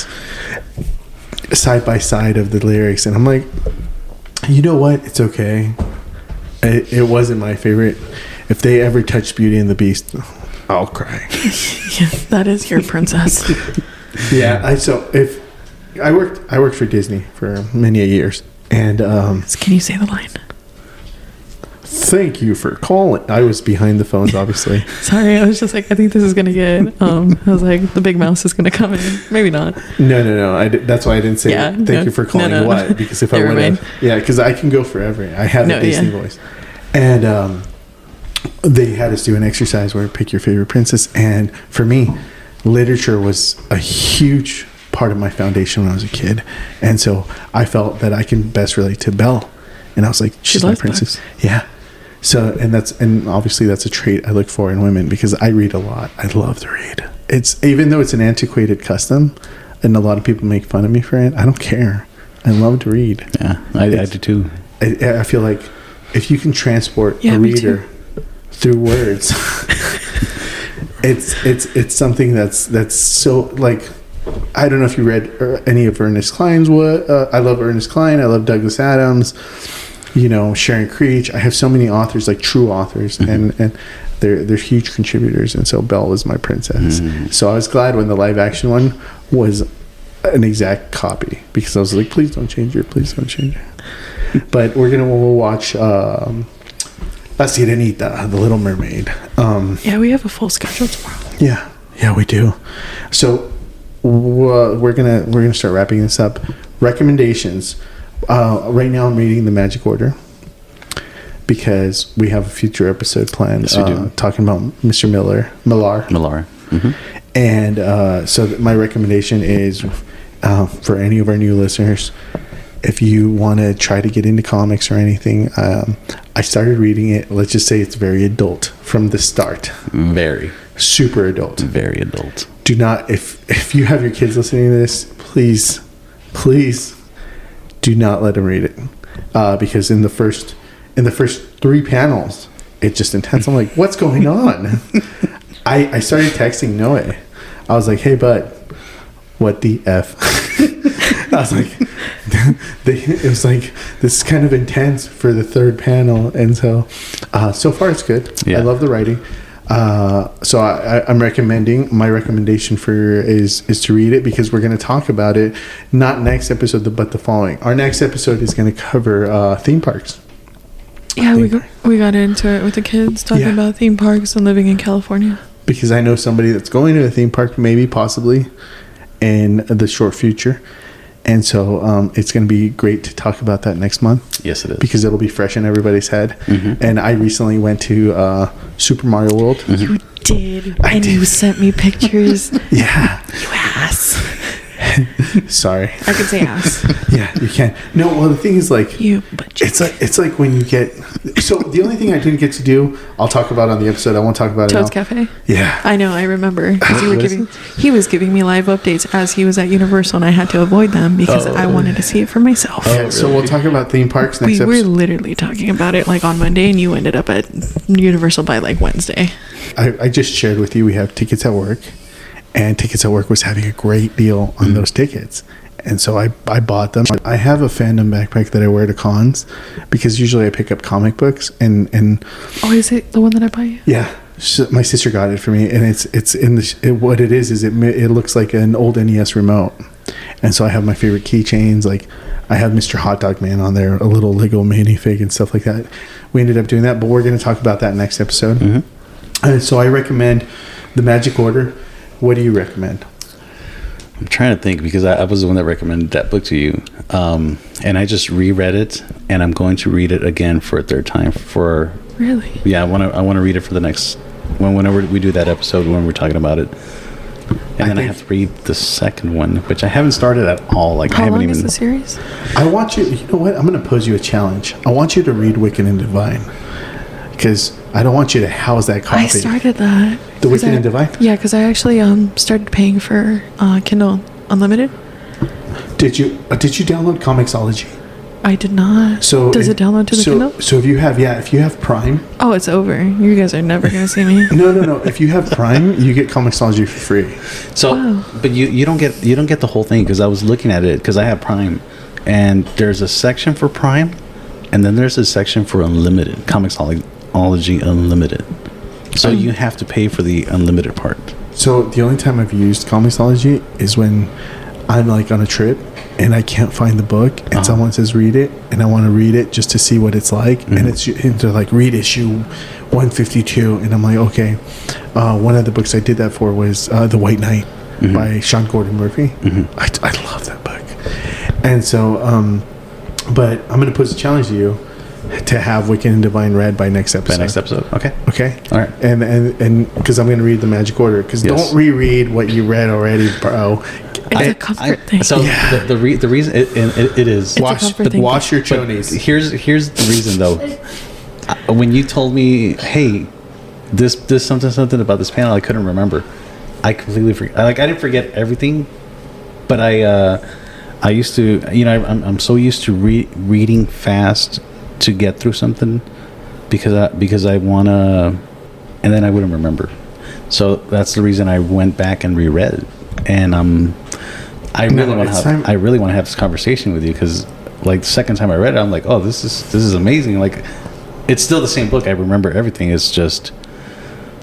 Speaker 2: Side by side of the lyrics, and I'm like, you know what? It's okay. It, it wasn't my favorite. If they ever touch Beauty and the Beast, I'll cry.
Speaker 3: Yeah, that is your princess.
Speaker 2: Yeah. I so if I worked, I worked for Disney for many a years, and um,
Speaker 3: Can you say the line?
Speaker 2: thank you for calling. I was behind the phones, obviously.
Speaker 3: Sorry, I was just like, I think this is gonna get. Um, I was like, the big mouse is gonna come in. Maybe not.
Speaker 2: No, no, no. I di- that's why I didn't say
Speaker 3: Yeah,
Speaker 2: thank
Speaker 3: no,
Speaker 2: you for
Speaker 3: no,
Speaker 2: calling.
Speaker 3: no.
Speaker 2: What? Because if I
Speaker 3: Never
Speaker 2: would have,
Speaker 3: mind.
Speaker 2: yeah, because I can go forever. I have
Speaker 3: No,
Speaker 2: a Disney
Speaker 3: yeah.
Speaker 2: voice, and um, they had us do an exercise where pick your favorite princess. And for me, literature was a huge part of my foundation when I was a kid, and so I felt that I can best relate to Belle, and I was like,
Speaker 3: She
Speaker 2: she's my
Speaker 3: loves
Speaker 2: princess.
Speaker 3: books.
Speaker 2: Yeah. So and that's and obviously that's a trait I look for in women because I read a lot. I love to read. It's even though it's an antiquated custom, and a lot of people make fun of me for it. I don't care. I love to read.
Speaker 1: Yeah, I, I do too.
Speaker 2: I, I feel like if you can transport
Speaker 3: Yeah,
Speaker 2: a
Speaker 3: me
Speaker 2: reader through words, it's it's it's something that's that's so like. I don't know if you read uh, any of Ernest Cline's what. Uh, I love Ernest Cline. I love Douglas Adams. You know, Sharon Creech. I have so many authors, like true authors,
Speaker 1: Mm-hmm.
Speaker 2: and and they're they're huge contributors, and so Belle was my princess.
Speaker 1: Mm.
Speaker 2: So I was glad when the live action one was an exact copy, because I was like, please don't change it, please don't change it. But we're gonna we'll watch um, La Sirenita, The Little Mermaid. Um,
Speaker 3: Yeah, we have a full schedule tomorrow.
Speaker 2: yeah, yeah, we do. So w- we're gonna we're gonna start wrapping this up. Recommendations. Uh, right now, I'm reading The Magic Order, because we have a future episode planned,
Speaker 1: Yes, we do.
Speaker 2: uh, talking about Mister Miller, Millar.
Speaker 1: Millar. Mm-hmm.
Speaker 2: And uh, so th- my recommendation is uh, for any of our new listeners, if you want to try to get into comics or anything, um, I started reading it. Let's just say it's very adult from the start.
Speaker 1: Very,
Speaker 2: Super adult.
Speaker 1: very adult.
Speaker 2: Do not, if if you have your kids listening to this, please, please do not let them read it, uh, because in the first in the first three panels, it's just intense. I'm like, what's going on? I I started texting Noe. I was like, hey bud, what the f? I was like, they, it was like, this is kind of intense for the third panel, and so uh, so far it's good.
Speaker 1: Yeah.
Speaker 2: I love the writing. Uh, so I, I, I'm recommending. My recommendation for is is to read it, because we're going to talk about it not next episode, but the following. Our next episode is going to cover uh, theme parks.
Speaker 3: Yeah, we got, we got into it with the kids, talking
Speaker 2: Yeah.
Speaker 3: about theme parks and living in California.
Speaker 2: Because I know somebody that's going to a theme park, maybe possibly in the short future, and so um, it's going to be great to talk about that next month,
Speaker 1: Yes, it is.
Speaker 2: because it'll be fresh in everybody's head.
Speaker 1: Mhm.
Speaker 2: And I recently went to uh, Super Mario World.
Speaker 3: You did,
Speaker 2: I
Speaker 3: and
Speaker 2: did.
Speaker 3: you sent me pictures.
Speaker 2: Yeah,
Speaker 3: You ass.
Speaker 2: sorry.
Speaker 3: I could say ass.
Speaker 2: Yeah, you can. No, well, the thing is, like,
Speaker 3: You, but
Speaker 2: it's like it's like when you get. So the only thing I didn't get to do, I'll talk about on the episode. I won't talk about
Speaker 3: Toad's
Speaker 2: it now.
Speaker 3: Cafe.
Speaker 2: Yeah.
Speaker 3: I know, I remember. 'Cause you were
Speaker 1: What is
Speaker 3: giving, he was giving me live updates as he was at Universal, and I had to avoid them because
Speaker 1: Oh.
Speaker 3: I wanted to see it for myself.
Speaker 2: Yeah, so we'll talk about theme parks next
Speaker 3: we were
Speaker 2: episode.
Speaker 3: literally talking about it like on Monday, and you ended up at Universal by like Wednesday.
Speaker 2: I, I just shared with you we have tickets at work, and Tickets at Work was having a great deal on those tickets. And so I, I bought them. I have a fandom backpack that I wear to cons, because usually I pick up comic books, and, and
Speaker 3: Oh, is it the one that I buy you?
Speaker 2: yeah, so my sister got it for me, and it's it's in the it, what it is is it ma- it looks like an old N E S remote, and so I have my favorite keychains, like I have Mister Hot Dog Man on there, a little Lego minifig and stuff like that. We ended up doing that, but we're going to talk about that next episode.
Speaker 1: Mhm.
Speaker 2: And so I recommend The Magic Order. What do you recommend?
Speaker 1: I'm trying to think, because I, I was the one that recommended that book to you, um, and I just reread it, and I'm going to read it again for a third time. For
Speaker 3: Really?
Speaker 1: yeah, I want to I want to read it for the next when whenever we do that episode when we're talking about it, and
Speaker 2: I
Speaker 1: then I
Speaker 2: think-
Speaker 1: have to read the second one, which I haven't started at all. Like I
Speaker 3: How
Speaker 1: haven't
Speaker 3: long
Speaker 1: even.
Speaker 3: is the series?
Speaker 2: I want you. You know what? I'm going to pose you a challenge. I want you to read Wicked and Divine, because I don't want you to house that copy.
Speaker 3: I started that.
Speaker 2: The
Speaker 3: 'Cause
Speaker 2: Wicked
Speaker 3: I-
Speaker 2: and Divine?
Speaker 3: Yeah, because I actually um started paying for uh, Kindle Unlimited.
Speaker 2: Did you uh, did you download Comixology?
Speaker 3: I did not.
Speaker 2: So
Speaker 3: does it download to the
Speaker 2: so,
Speaker 3: Kindle?
Speaker 2: So if you have yeah, if you have Prime,
Speaker 3: Oh, it's over. You guys are never gonna see me.
Speaker 2: no, no, no. If you have Prime, you get Comixology for free.
Speaker 1: So,
Speaker 3: Wow.
Speaker 1: but you you don't get you don't get the whole thing, because I was looking at it because I have Prime, and there's a section for Prime, and then there's a section for Unlimited, Comixology Unlimited. So
Speaker 3: Um,
Speaker 1: you have to pay for the unlimited part.
Speaker 2: So the only time I've used Comixology is when I'm like on a trip and I can't find the book, and
Speaker 1: Uh-huh.
Speaker 2: someone says read it, and I want to read it just to see what it's like,
Speaker 1: Mm-hmm.
Speaker 2: and it's and they're like read issue one fifty-two, and I'm like okay. Uh, one of the books I did that for was uh, The White Knight
Speaker 1: Mm-hmm.
Speaker 2: by Sean Gordon Murphy. I, I love that book, and so um, but I'm gonna pose a challenge to you to have Wicked and Divine read by next
Speaker 1: By
Speaker 2: episode.
Speaker 1: next episode, okay.
Speaker 2: Okay.
Speaker 1: All right.
Speaker 2: And and and because I'm going to read the Magic Order, because
Speaker 1: Yes.
Speaker 2: don't reread what you read already, bro.
Speaker 3: It's a comfort thing.
Speaker 1: So
Speaker 2: Yeah.
Speaker 1: the the, re, the reason it, it, it is
Speaker 3: It's a
Speaker 2: Wash
Speaker 3: comfort thing.
Speaker 2: wash your
Speaker 1: but
Speaker 2: chonies.
Speaker 1: here's here's the reason though. Uh, When you told me, hey, this this something something about this panel, I couldn't remember. I completely forget. Like I didn't forget everything, but I uh, I used to, you know, I'm I'm so used to re- reading fast to get through something because I because I wanna, and then I wouldn't remember. So that's the reason I went back and reread it, and um, I really
Speaker 2: No,
Speaker 1: want to
Speaker 2: it's
Speaker 1: have
Speaker 2: time-
Speaker 1: I really want to have this conversation with you, because like the second time I read it, I'm like, oh, this is this is amazing. Like it's still the same book. I remember everything. It's just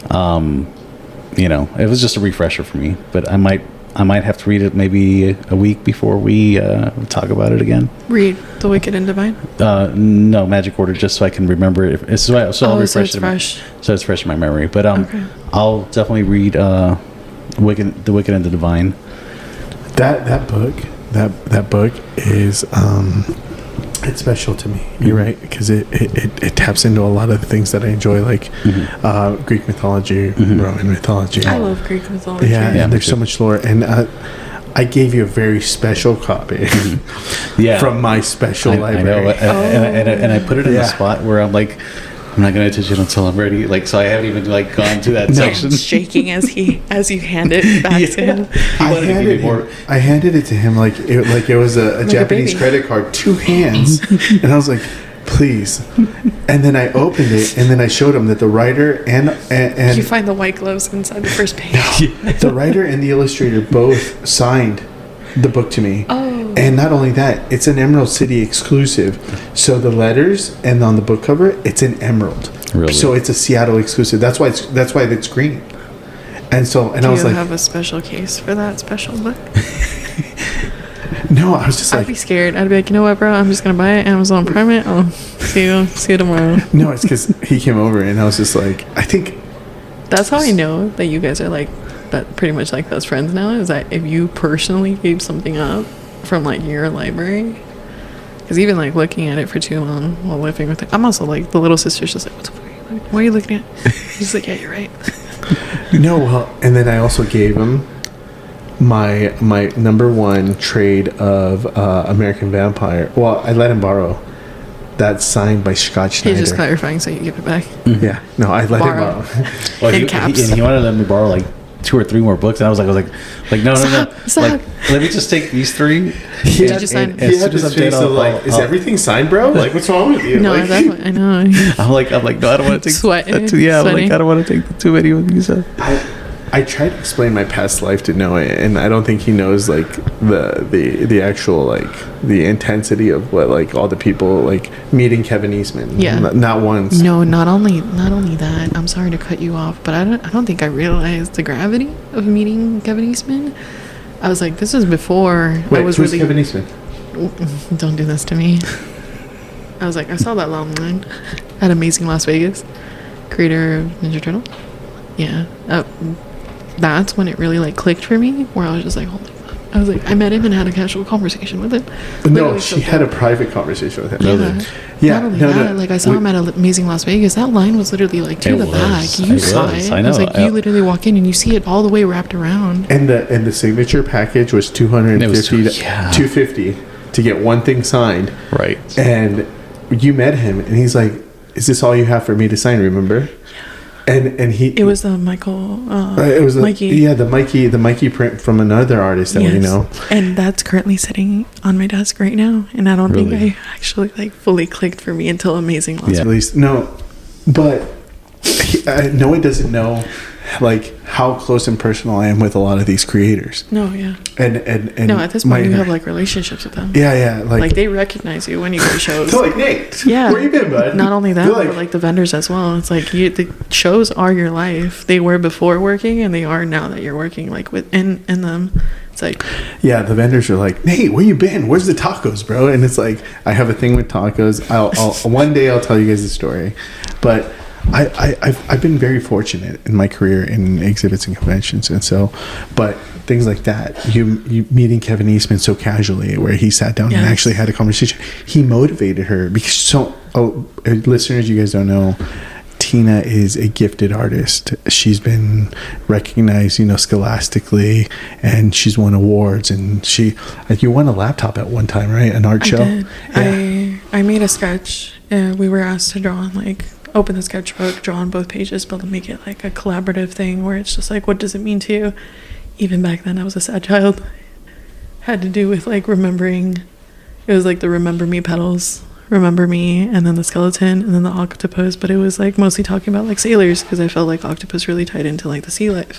Speaker 1: um, you know, it was just a refresher for me. But I might I might have to read it maybe a week before we uh, talk about it again.
Speaker 3: Read The Wicked and Divine?
Speaker 1: Uh, no, Magic Order, just so I can remember it. It's so, I, so I'll
Speaker 3: Oh,
Speaker 1: refresh
Speaker 3: so it's
Speaker 1: it in my-
Speaker 3: fresh.
Speaker 1: so it's fresh in my memory. But um,
Speaker 3: Okay.
Speaker 1: I'll definitely read uh, Wicked, The Wicked and the Divine.
Speaker 2: That that book, that that book is um, it's special to me. You're right, because it, it, it, it taps into a lot of the things that I enjoy, like uh, Greek mythology, Roman mythology.
Speaker 3: I love Greek mythology.
Speaker 2: Yeah,
Speaker 1: Yeah,
Speaker 2: and
Speaker 1: me
Speaker 2: there's
Speaker 1: too.
Speaker 2: so much lore, and uh, I gave you a very special copy
Speaker 1: Yeah,
Speaker 2: from my special
Speaker 1: I, I
Speaker 2: library.
Speaker 1: know, and, and, I- and, I- and I put it in
Speaker 2: Yeah.
Speaker 1: a spot where I'm like, I'm not going to touch it until I'm ready. Like, so I haven't even like gone to that section.
Speaker 3: Shaking as he as you hand it back to him.
Speaker 1: He
Speaker 2: I
Speaker 1: wanted to give
Speaker 2: handed,
Speaker 1: me more.
Speaker 2: him, I handed it to him like it, like it was a, a
Speaker 3: a
Speaker 2: Japanese
Speaker 3: baby.
Speaker 2: credit card, two hands, and I was like, "Please." And then I opened it, and then I showed him that the writer and and,
Speaker 3: You
Speaker 2: and
Speaker 3: find the white gloves inside the first page.
Speaker 2: the writer and the illustrator both signed the book to me.
Speaker 3: Oh.
Speaker 2: And not only that, it's an Emerald City exclusive. So the letters and on the book cover, it's an emerald.
Speaker 1: Really?
Speaker 2: So it's a Seattle exclusive. That's why it's that's why it's green. And so and
Speaker 3: Do
Speaker 2: I was
Speaker 3: you
Speaker 2: like,
Speaker 3: have a special case for that special book?
Speaker 2: no, I was just
Speaker 3: I'd
Speaker 2: like,
Speaker 3: be scared. I'd be like, you know what, bro? I'm just gonna buy it. Amazon Prime it. I'll see you. See you tomorrow.
Speaker 2: no, it's because he came over and I was just like, I think
Speaker 3: That's how I know that you guys are like, that pretty much like best friends now. Is that if you personally gave something up from like your library, because even like looking at it for too long while living with it, I'm also like the little sister's just like, what the fuck are you looking? What are you looking at? He's like, yeah, you're right.
Speaker 2: no. Well, and then I also gave him my my number one trade of uh, American Vampire. Well, I let him borrow that signed by Scott Schneider.
Speaker 3: He's just clarifying, so you give it back.
Speaker 2: Yeah, no, I let
Speaker 3: Borrow.
Speaker 2: him borrow.
Speaker 1: Well,
Speaker 3: In
Speaker 1: he,
Speaker 3: caps.
Speaker 1: he, and he wanted to let me borrow like two or three more books, and I was like, I was like, like no, no, no,
Speaker 3: Stop, stop.
Speaker 1: like let me just take these three.
Speaker 2: He
Speaker 3: Did
Speaker 2: had-
Speaker 3: you sign
Speaker 1: and-
Speaker 3: it?
Speaker 1: and
Speaker 2: He
Speaker 1: as
Speaker 2: had
Speaker 1: soon as
Speaker 2: this
Speaker 1: I'm dead,
Speaker 2: face of
Speaker 1: I'll-
Speaker 2: like,
Speaker 1: I'll-
Speaker 2: is
Speaker 1: I'll-
Speaker 2: everything signed, bro? Like, what's wrong with you?
Speaker 3: No,
Speaker 2: like,
Speaker 3: that's what I know.
Speaker 1: I'm like, I'm like, no, I don't want to take
Speaker 3: Sweating,
Speaker 1: Too, yeah, I'm
Speaker 3: sweating.
Speaker 1: like, I don't want to take too many of these. Uh,
Speaker 2: I, I tried to explain my past life to Noah, and I don't think he knows like the the the actual like the intensity of what like all the people like meeting Kevin Eastman.
Speaker 3: Yeah.
Speaker 2: N- not once.
Speaker 3: No, not only not only that. I'm sorry to cut you off, but I don't I don't think I realized the gravity of meeting Kevin Eastman. I was like, this is before
Speaker 2: Wait,
Speaker 3: I was
Speaker 2: who's
Speaker 3: really.
Speaker 2: Kevin Eastman?
Speaker 3: Don't do this to me. I was like, I saw that long line at Amazing Las Vegas, creator of Ninja Turtle. Yeah, uh, that's when it really like clicked for me, where I was just like, holy fuck. I was like, I met him and had a casual conversation with him.
Speaker 2: No,
Speaker 3: Literally
Speaker 2: she
Speaker 3: so
Speaker 2: had a
Speaker 3: cool.
Speaker 2: private conversation with him.
Speaker 3: Yeah.
Speaker 2: Yeah,
Speaker 3: Not only
Speaker 2: no,
Speaker 3: that,
Speaker 2: no.
Speaker 3: like I saw
Speaker 2: We-
Speaker 3: him at Amazing Las Vegas. That line was literally like to
Speaker 1: It
Speaker 3: the
Speaker 1: was.
Speaker 3: back. You
Speaker 1: It
Speaker 3: saw
Speaker 1: was.
Speaker 3: it.
Speaker 1: I
Speaker 3: I was
Speaker 1: know.
Speaker 3: like, you
Speaker 1: I-
Speaker 3: literally walk in and you see it all the way wrapped around.
Speaker 2: And the and the signature package was two hundred
Speaker 1: It was
Speaker 2: fifty,
Speaker 1: two- yeah.
Speaker 2: two fifty to get one thing signed.
Speaker 1: right.
Speaker 2: And you met him, and he's like, "Is this all you have for me to sign?" Remember? And and he
Speaker 3: It was the Michael, uh,
Speaker 2: uh, it was a,
Speaker 3: Mikey.
Speaker 2: yeah the Mikey the Mikey print from another artist that we
Speaker 3: Yes.
Speaker 2: know.
Speaker 3: And that's currently sitting on my desk right now. And I don't
Speaker 1: Really?
Speaker 3: think I actually like fully clicked for me until Amazing Las
Speaker 1: Yeah.
Speaker 2: At least no, but he, I know it doesn't know like how close and personal I am with a lot of these creators.
Speaker 3: No, yeah.
Speaker 2: And and and
Speaker 3: No, at this
Speaker 2: my-
Speaker 3: point, you have like relationships with them.
Speaker 2: yeah yeah like,
Speaker 3: Like, they recognize you when you go to shows.
Speaker 2: they're like Nate.
Speaker 3: Yeah.
Speaker 2: Where you been, bud?
Speaker 3: Not only that,
Speaker 2: They're like,
Speaker 3: but like the vendors as well. It's like you, the shows are your life. They were before working, and they are now that you're working like with in in them. It's like,
Speaker 2: yeah, the vendors are like, Nate, where you been? Where's the tacos, bro? And it's like, I have a thing with tacos. I'll, I'll one day I'll tell you guys the story, but I, I I've I've been very fortunate in my career in exhibits and conventions, and so, but things like that, you you meeting Kevin Eastman so casually, where he sat down and
Speaker 3: Yes.
Speaker 2: actually had a conversation, he motivated her because so oh, uh, listeners, you guys don't know. Tina is a gifted artist. She's been recognized, you know, scholastically, and she's won awards. And she, like, you won a laptop at one time, right? An art
Speaker 3: I
Speaker 2: show.
Speaker 3: did.
Speaker 2: Yeah.
Speaker 3: I I made a sketch, and we were asked to draw on like open the sketchbook, draw on both pages, but make it like a collaborative thing where it's just like, what does it mean to you? Even back then, I was a sad child. Had to do with like remembering. It was like the remember me petals, remember me, and then the skeleton, and then the octopus. But it was like mostly talking about like sailors because I felt like octopus really tied into like the sea life.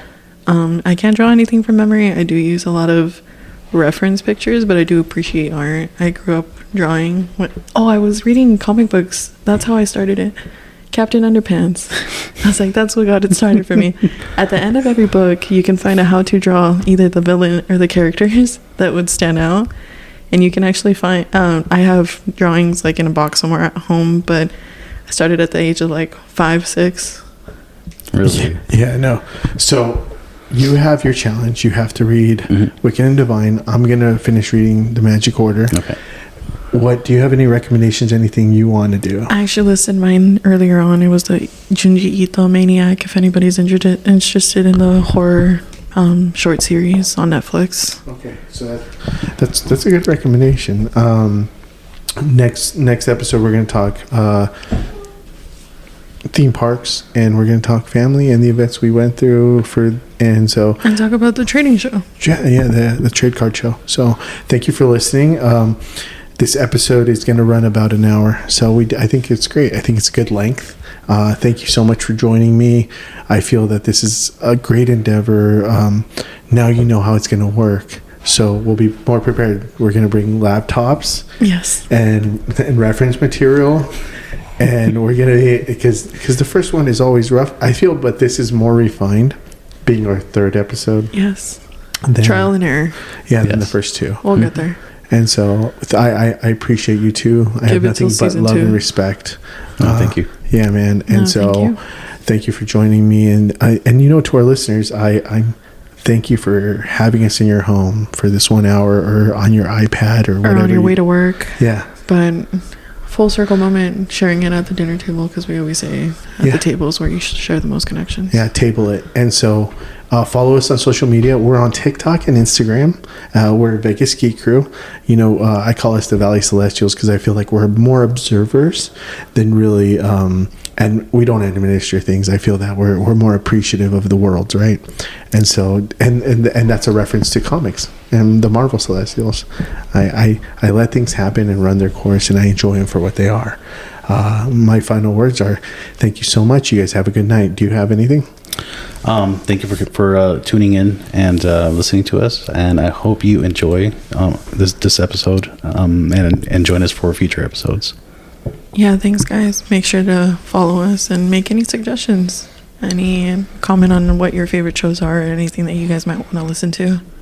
Speaker 3: Um, I can't draw anything from memory. I do use a lot of reference pictures, but I do appreciate art. I grew up drawing. When, oh, I was reading comic books. That's how I started it. Captain Underpants. I was like, that's what got it started for me. At the end of every book, you can find a how to draw either the villain or the characters that would stand out. And you can actually find, um, I have drawings like in a box somewhere at home, but I started at the age of like five, six.
Speaker 1: Really?
Speaker 2: Yeah, no. So you have your challenge. You have to read
Speaker 1: Mm-hmm.
Speaker 2: Wicked and Divine. I'm going to finish reading The Magic Order.
Speaker 1: Okay.
Speaker 2: What do you have any recommendations, anything you want to do?
Speaker 3: I actually listed mine earlier on. It was the Junji Ito Maniac, if anybody's interested interested in the horror um, short series on Netflix.
Speaker 2: Okay, so that, that's that's a good recommendation. Um, next next episode, we're going to talk uh, theme parks, and we're going to talk family and the events we went through for, and so
Speaker 3: And talk about the trading show.
Speaker 2: yeah, yeah, the the trade card show. So thank you for listening. Um, this episode is going to run about an hour, so we I think it's great. I think it's a good length. Uh, thank you so much for joining me. I feel that this is a great endeavor. Um, now you know how it's going to work, so we'll be more prepared. We're going to bring laptops
Speaker 3: Yes.
Speaker 2: and and reference material, and we're going to because because the first one is always rough. I feel, but this is more refined, being our third episode.
Speaker 3: Yes.
Speaker 2: Than,
Speaker 3: Trial and error.
Speaker 2: yeah, than the
Speaker 1: Yes.
Speaker 2: first two.
Speaker 3: We'll get there.
Speaker 2: And so th- I, I, I appreciate you too. I have
Speaker 3: Give it
Speaker 2: nothing
Speaker 3: till
Speaker 2: but
Speaker 3: season
Speaker 2: love
Speaker 3: two.
Speaker 2: and respect.
Speaker 1: Oh, thank you.
Speaker 2: Yeah, man. And
Speaker 3: No,
Speaker 2: so
Speaker 3: thank you.
Speaker 2: thank you for joining me. And I, and you know, to our listeners, I, I thank you for having us in your home for this one hour or on your iPad or
Speaker 3: Or
Speaker 2: whatever.
Speaker 3: on your
Speaker 2: you-
Speaker 3: way to work.
Speaker 2: Yeah.
Speaker 3: But full circle moment, sharing it at the dinner table, because we always say at
Speaker 2: Yeah.
Speaker 3: the tables where you should share the most connections.
Speaker 2: Yeah, table it. And so uh, follow us on social media. We're on TikTok and Instagram. Uh, we're Vegas Geek Crew. You know, uh, I call us the Valley Celestials because I feel like we're more observers than really, um, and we don't administer things. I feel that we're, we're more appreciative of the world, right? And so, and, and and that's a reference to comics and the Marvel Celestials. I, I, I let things happen and run their course, and I enjoy them for what they are. Uh, my final words are, thank you so much. You guys have a good night. Do you have anything?
Speaker 1: Um, thank you for for uh, tuning in and uh, listening to us, and I hope you enjoy um, this this episode um, and and join us for future episodes.
Speaker 3: Yeah, thanks, guys. Make sure to follow us and make any suggestions, any comment on what your favorite shows are, or anything that you guys might want to listen to.